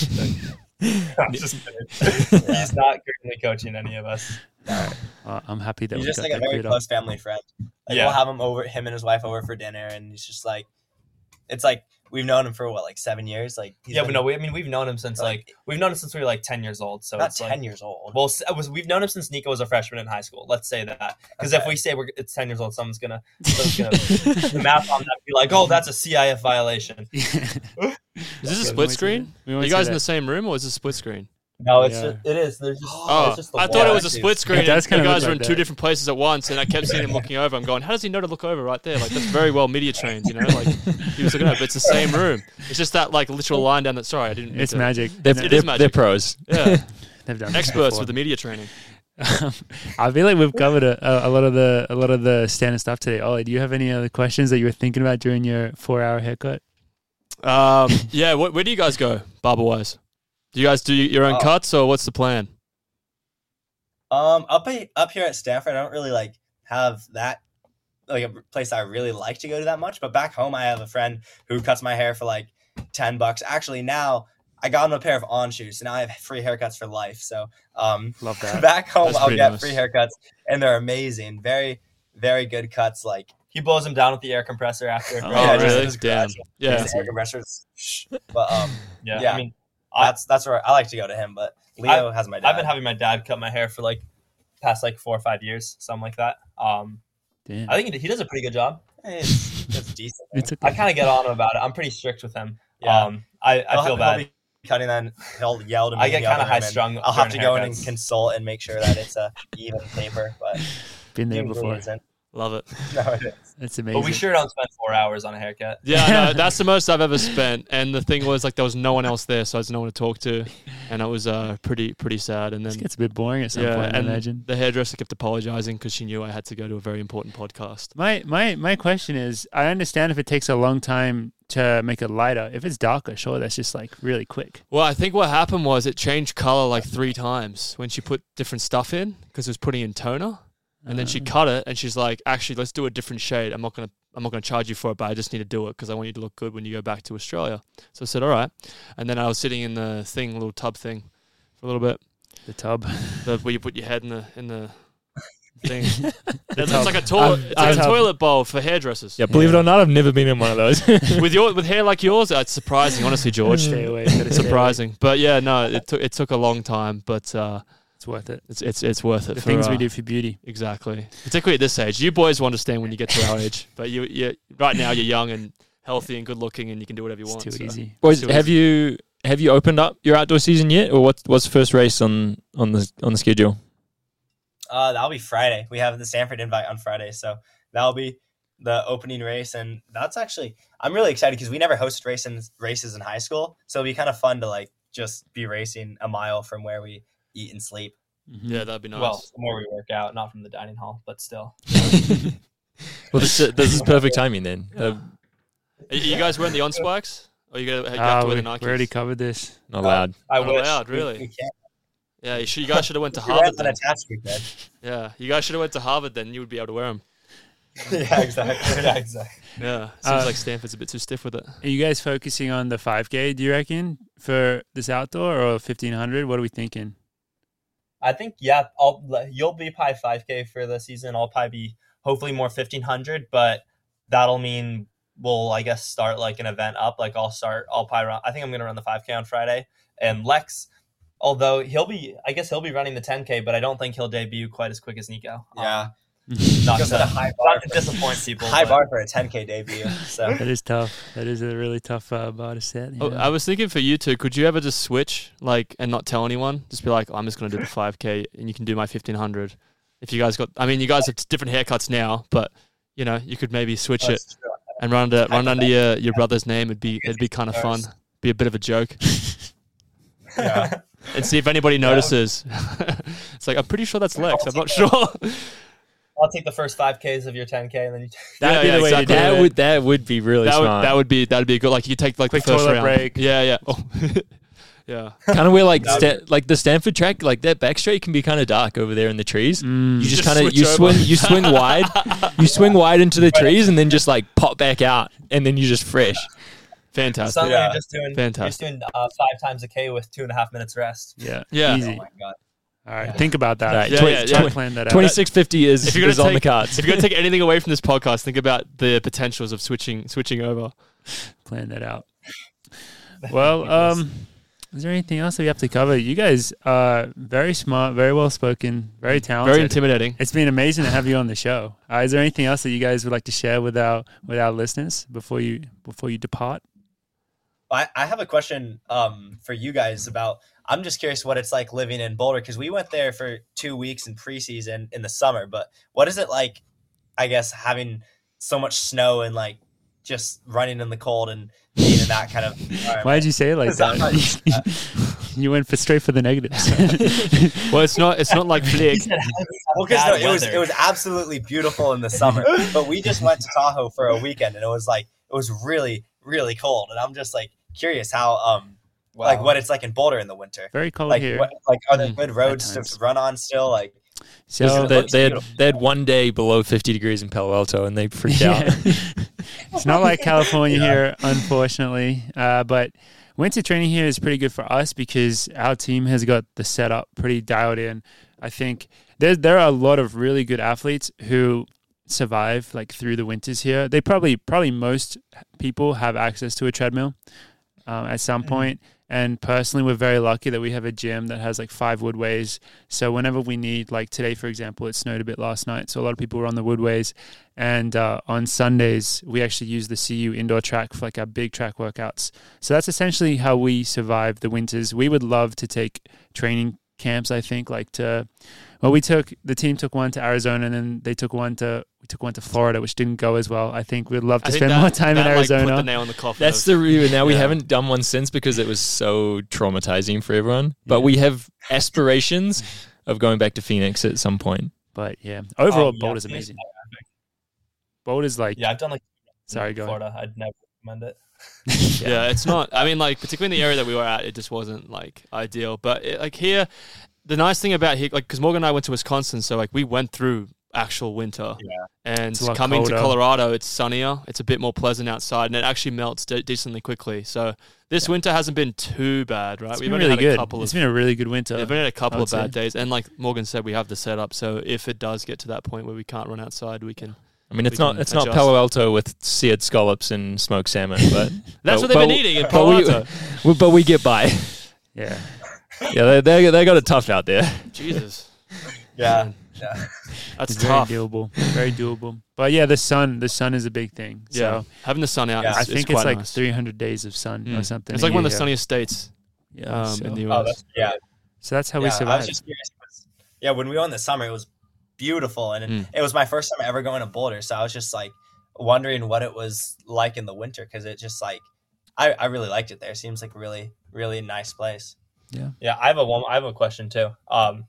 I'm just kidding. He's not currently coaching any of us. Well, I'm happy that He's we just got like a that very cleared up. close family friend. Like Yeah. we'll have him over, him and his wife over for dinner, and he's just like, it's like we've known him for what, like seven years. Like he's Yeah, been but no, we, I mean we've known him since Like- like we've known him since we were like ten years old. So not it's ten like, years old. well, s- it was we've known him since Nico was a freshman in high school. Let's say that because if Okay. we say we're it's ten years old, someone's gonna someone's gonna the math on that be like, oh, that's a C I F violation. Is this a We split won't say screen? that. We Are won't you say guys in that. the same room, or is it a split screen? No, it's Yeah. just, it is. There's just Oh, it's just the I thought wall. it was a actually. split screen. It does and kinda you look guys were like in two that. different places at once, and I kept seeing him looking over. I'm going, how does he know to look over right there? Like that's very well media trained, you know. Like he was looking over, but it's the same room. It's just that like literal line down that. Sorry, I didn't. mean It's to- magic. They're, No, It they're, is magic. they're pros. Yeah. they've done this Experts before. with the media training. Um, I feel like we've covered a, a, a lot of the a lot of the standard stuff today. Ollie, do you have any other questions that you were thinking about during your four-hour haircut? Um, yeah, wh- where do you guys go, barber wise? Do you guys do your own Oh. cuts, or what's the plan? Um, up a- up here at Stanford, I don't really like have that like a place I really like to go to that much. But back home, I have a friend who cuts my hair for like ten bucks. Actually, now I got him a pair of on shoes, so now I have free haircuts for life. So um, Love that. back home, That's I'll pretty get nice. free haircuts, and they're amazing. Very very good cuts. Like He blows them down with the air compressor after. Oh, yeah, Oh, just really? in his Damn. garage, Yeah. his air compressors. Shh. But um, Yeah, Yeah. I mean, I, that's that's where I like to go to him. But Leo has my dad. I've been having my dad cut my hair for like past like four or five years, something like that. Um, Damn. I think he, he does a pretty good job. It's, it's decent. It's I okay. kind of get on him about it. I'm pretty strict with him. Yeah. Um, I, I He'll- feel he'll bad. be cutting, then he'll yell to me. I get yell kinda at him, and high-strung I'll have to during go in and haircuts. consult and make sure that it's a even paper. But Been there usually before. isn't. Love it. No, it is. That's amazing. But we sure don't spend four hours on a haircut. Yeah, no, that's the most I've ever spent. And the thing was, like, there was no one else there, so I had no one to talk to, and it was uh, pretty pretty sad. And This then gets a bit boring at some yeah, point, I and imagine. the hairdresser kept apologizing because she knew I had to go to a very important podcast. My my my question is, I understand if it takes a long time to make it lighter. If it's darker, sure, that's just like really quick. Well, I think what happened was it changed color like three times when she put different stuff in because it was putting in toner. And then she cut it, and she's like, "Actually, let's do a different shade. I'm not gonna, I'm not gonna charge you for it, but I just need to do it because I want you to look good when you go back to Australia." So I said, "All right." And then I was sitting in the thing, little tub thing, for a little bit, The tub. the, where you put your head in the in the thing. it's, it's tub. like a toilet, I've- it's like I've- a toilet bowl for hairdressers. Yeah, believe it or not, I've never been in one of those. with your with hair like yours, it's surprising, honestly, George. Stay away. Gotta stay away. Surprising, but yeah, no, it took it took a long time, but uh, It's worth it. it's it's it's worth it. The for, things uh, we do for beauty. Exactly. Particularly at this age. You boys will understand when you get to our age. But you, you right now you're young and healthy and good looking and you can do whatever you It's want. too so. easy. Boys, Too have easy. you have you opened up your outdoor season yet, or what? What's the first race on on the on the schedule? Uh, that'll be Friday. We have the Stanford invite on Friday, so that'll be the opening race, and that's actually I'm really excited because we never hosted races races in high school, so it'll be kind of fun to like just be racing a mile from where we eat and sleep. Yeah, that'd be nice. Well, the more we work out, not from the dining hall, but still. Well, this this is perfect timing then. Uh, Are you guys wearing the on spikes? Or you, gotta, you Ah, have to we, wear the Nikes? we already covered this. not allowed. I Not wish. allowed, We- really? We, can't. Yeah, you, should, you guys should have went to If you're Harvard then. unattached, we could. Yeah, you guys should have went to Harvard then. You would be able to wear them. yeah, exactly. Yeah, exactly. Yeah, seems Uh, like Stanford's a bit too stiff with it. Are you guys focusing on the five K, do you reckon, for this outdoor or fifteen hundred? What are we thinking? I think, yeah, I'll, you'll be probably five K for the season. I'll probably be hopefully more fifteen hundred, but that'll mean we'll, I guess, start like an event up. Like I'll start, I'll probably run, I think I'm going to run the five K on Friday. And Lex, although he'll be, I guess he'll be running the ten K, but I don't think he'll debut quite as quick as Nico. Yeah. Um, not, Goes to, at a high bar. not to disappoint people. High but- bar for a ten K debut. So That is tough. That is a really tough uh, bar to set. Oh, yeah. I was thinking for you two, could you ever just switch, like, and not tell anyone? Just be like, oh, I'm just going to do the five K, and you can do my fifteen hundred. If you guys got, I mean, you guys have different haircuts now, but you know, you could maybe switch it that's true. and run under run under your, your brother's name. It'd be it'd be kind of fun. Be a bit of a joke, Yeah. and see if anybody notices. It's like I'm pretty sure that's Lex. I'm not sure. I'll take the first five Ks of your ten K and then you That'd Yeah, be yeah, the way exactly. to do That it. would that would be really that would smart. that would be that'd be good. Like you could take like Quick the first toilet round. break. Yeah, yeah. Oh. Yeah. kind of where like That'd sta- like the Stanford track, like that back straight can be kind of dark over there in the trees. Mm. You just, Just kind of switch you over. swing you swing wide, you swing wide into the trees, and then just like pop back out, and then you're just fresh. Fantastic. suddenly Yeah. you're just doing, Fantastic. you're just doing uh, five times a K with two and a half minutes rest. Yeah. Yeah. Easy. Oh my god. All right. Think about that. Right, Yeah, twenty- yeah, Try yeah. to plan that out. Twenty-six fifty is, If you're gonna is on the take- cards. If you're gonna take anything away from this podcast, think about the potentials of switching switching over. Plan that out. Well, um, is there anything else that we have to cover? You guys are very smart, very well spoken, very talented. Very intimidating. It's been amazing to have you on the show. Uh, is there anything else that you guys would like to share with our with our listeners before you before you depart? I, I have a question um, for you guys about. I'm just curious what it's like living in Boulder because we went there for two weeks in preseason in the summer. But what is it like? I guess having so much snow and like just running in the cold and being in that kind of environment. Why did you say it like Is that that? how you- You went for straight for the negatives. Well, it's not. It's not like Flick. Well, because no, it was it was absolutely beautiful in the summer, but we just went to Tahoe for a weekend, and it was like it was really really cold, and I'm just like curious how um Wow. like what it's like in Boulder in the winter. Very cold Like here. what, like are there Mm, good roads to times. run on still? Like So So it they, looks they, had, beautiful. they had one day below fifty degrees in Palo Alto, and they freaked Yeah. out. It's not like California here, unfortunately. Uh, but winter training here is pretty good for us because our team has got the setup pretty dialed in. I think there there are a lot of really good athletes who survive like through the winters here. They probably probably most people have access to a treadmill um, at some point. And personally, we're very lucky that we have a gym that has like five woodways. So whenever we need, like today, for example, it snowed a bit last night. So a lot of people were on the woodways. And uh, on Sundays, we actually use the C U indoor track for like our big track workouts. So that's essentially how we survive the winters. We would love to take training camps, I think, like to, well, we took, the team took one to Arizona and then they took one to, we took one to Florida, which didn't go as well. I think we'd love to I think spend that- more time in that, like, put Arizona. the nail in the coffin. That's of- the reason. Now we Yeah. haven't done one since because it was so traumatizing for everyone. But Yeah. we have aspirations of going back to Phoenix at some point. But yeah, overall, Um, yeah, Boulder's Phoenix- amazing. Boulder's like, Yeah, I've done like sorry, go ahead. Florida. I'd never recommend it. Yeah. it's not. I mean, like particularly in the area that we were at, it just wasn't like ideal. But it, like here, the nice thing about here, like because Morgan and I went to Wisconsin, so like we went through actual winter. Yeah. And It's a lot coming colder. to Colorado, it's sunnier. It's a bit more pleasant outside, and it actually melts de- decently quickly. So this winter hasn't been too bad, right? It's We've been only really had good. a couple It's of. been a really good winter. We've had a couple I of would bad say. days, and like Morgan said, we have the setup. So if it does get to that point where we can't run outside, we can. I mean, it's We not can it's not adjust. Palo Alto with seared scallops and smoked salmon, but That's but- what they've but- been eating in but Palo we- Alto. we- but we get by. Yeah. Yeah, they they they got it tough out there. Jesus, yeah, yeah. that's It's very tough. doable. Very doable. But yeah, the sun, the sun is a big thing. Yeah, So having the sun out. Yeah, is, I is think it's quite like nice. three hundred days of sun or Mm. something. It's a like one of the year. sunniest states Yeah. um, so, in the U Oh, S. that's yeah. so that's how we yeah, I survive. was just curious. 'Cause, yeah, when we went in the summer, it was beautiful, and it, Mm. it was my first time ever going to Boulder. So I was just like wondering what it was like in the winter because it just like I, I really liked it there. It seems like a really really nice place. Yeah, I have a one. I have a question too. Um,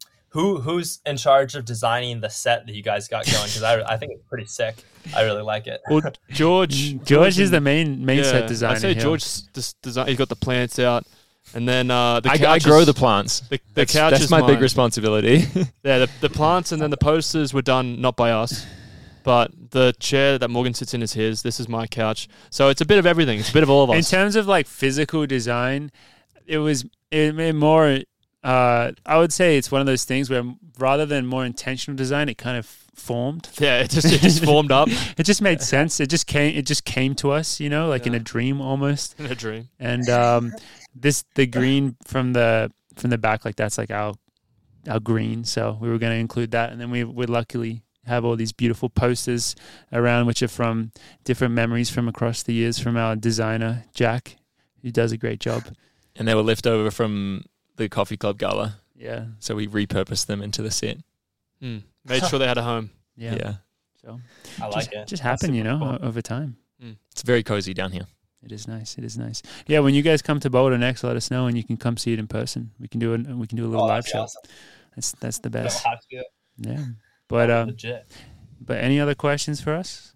who who's in charge of designing the set that you guys got going? Because I, I think it's pretty sick. I really like it. Well, George, George is and- the main main set yeah, designer. I'd say here. George s- des- design. He's got the plants out, and then uh, the I, I couches- grow the plants. The, the That's, couch that's is my big mine. responsibility. Yeah, the, the plants and then the posters were done not by us, but the chair that Morgan sits in is his. This is my couch. So it's a bit of everything. It's a bit of all of In us. terms of like physical design, it was it made more. Uh, I would say it's one of those things where rather than more intentional design, it kind of formed. Yeah, it just it just formed up It just made sense. It just came. It just came to us, you know, like in Yeah. a dream almost. in a dream. And um, this the green from the from the back, like that's like our our green. So we were going to include that, and then we would luckily have all these beautiful posters around, which are from different memories from across the years from our designer Jack, who does a great job. And they were left over from the Coffee Club Gala. Yeah, So we repurposed them into the set. Mm. Made sure they had a home. yeah. Yeah. So I like just, it. just That's happened, you super know, cool. o- over time. It's very cozy down here. It is nice. It is nice. Yeah, when you guys come to Boulder next, let us know, and you can come see it in person. We can do it. We can do a little Oh, live that'd be show. awesome. That's that's the Don't best. have to. Yeah. But um, Legit. but any other questions for us?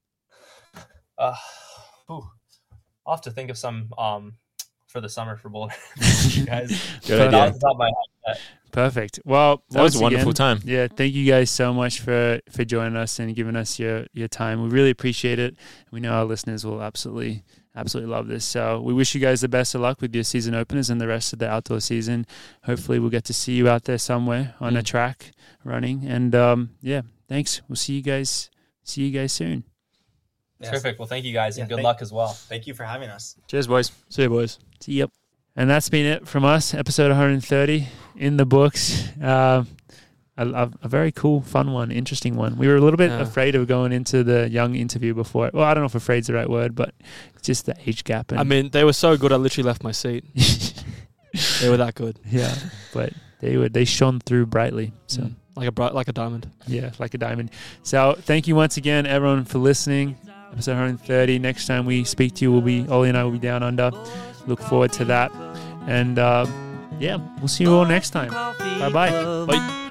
Uh, ooh. I'll have to think of some um for the summer for Boulder. you guys. Good Not idea. off the top of my head. Perfect. Well, That was once a wonderful again, time. Yeah, thank you guys so much for for joining us and giving us your your time. We really appreciate it. We know our listeners will absolutely absolutely love this. So we wish you guys the best of luck with your season openers and the rest of the outdoor season. Hopefully, we'll get to see you out there somewhere on a Mm. track running. And um, yeah, thanks. We'll see you guys. See you guys soon. Yes. Terrific. Well, thank you guys, and Yeah, good thank- luck as well. Thank you for having us. Cheers, boys. See you, boys. See you. And that's been it from us. Episode one hundred thirty in the books. Uh, a, a, a very cool, fun one, interesting one. We were a little bit Yeah. afraid of going into the young interview before. Well, I don't know if afraid's the right word, but just the age gap. And I mean, they were so good. I literally left my seat. They were that good. yeah, but they were they shone through brightly. So Mm. Like a bright, like a diamond. yeah, like a diamond. So thank you once again, everyone, for listening. Episode one hundred thirty. Next time we speak to you, we'll be Ollie and I will be down under. Look forward to that. And uh, yeah, we'll see you all next time. Bye-bye. Bye.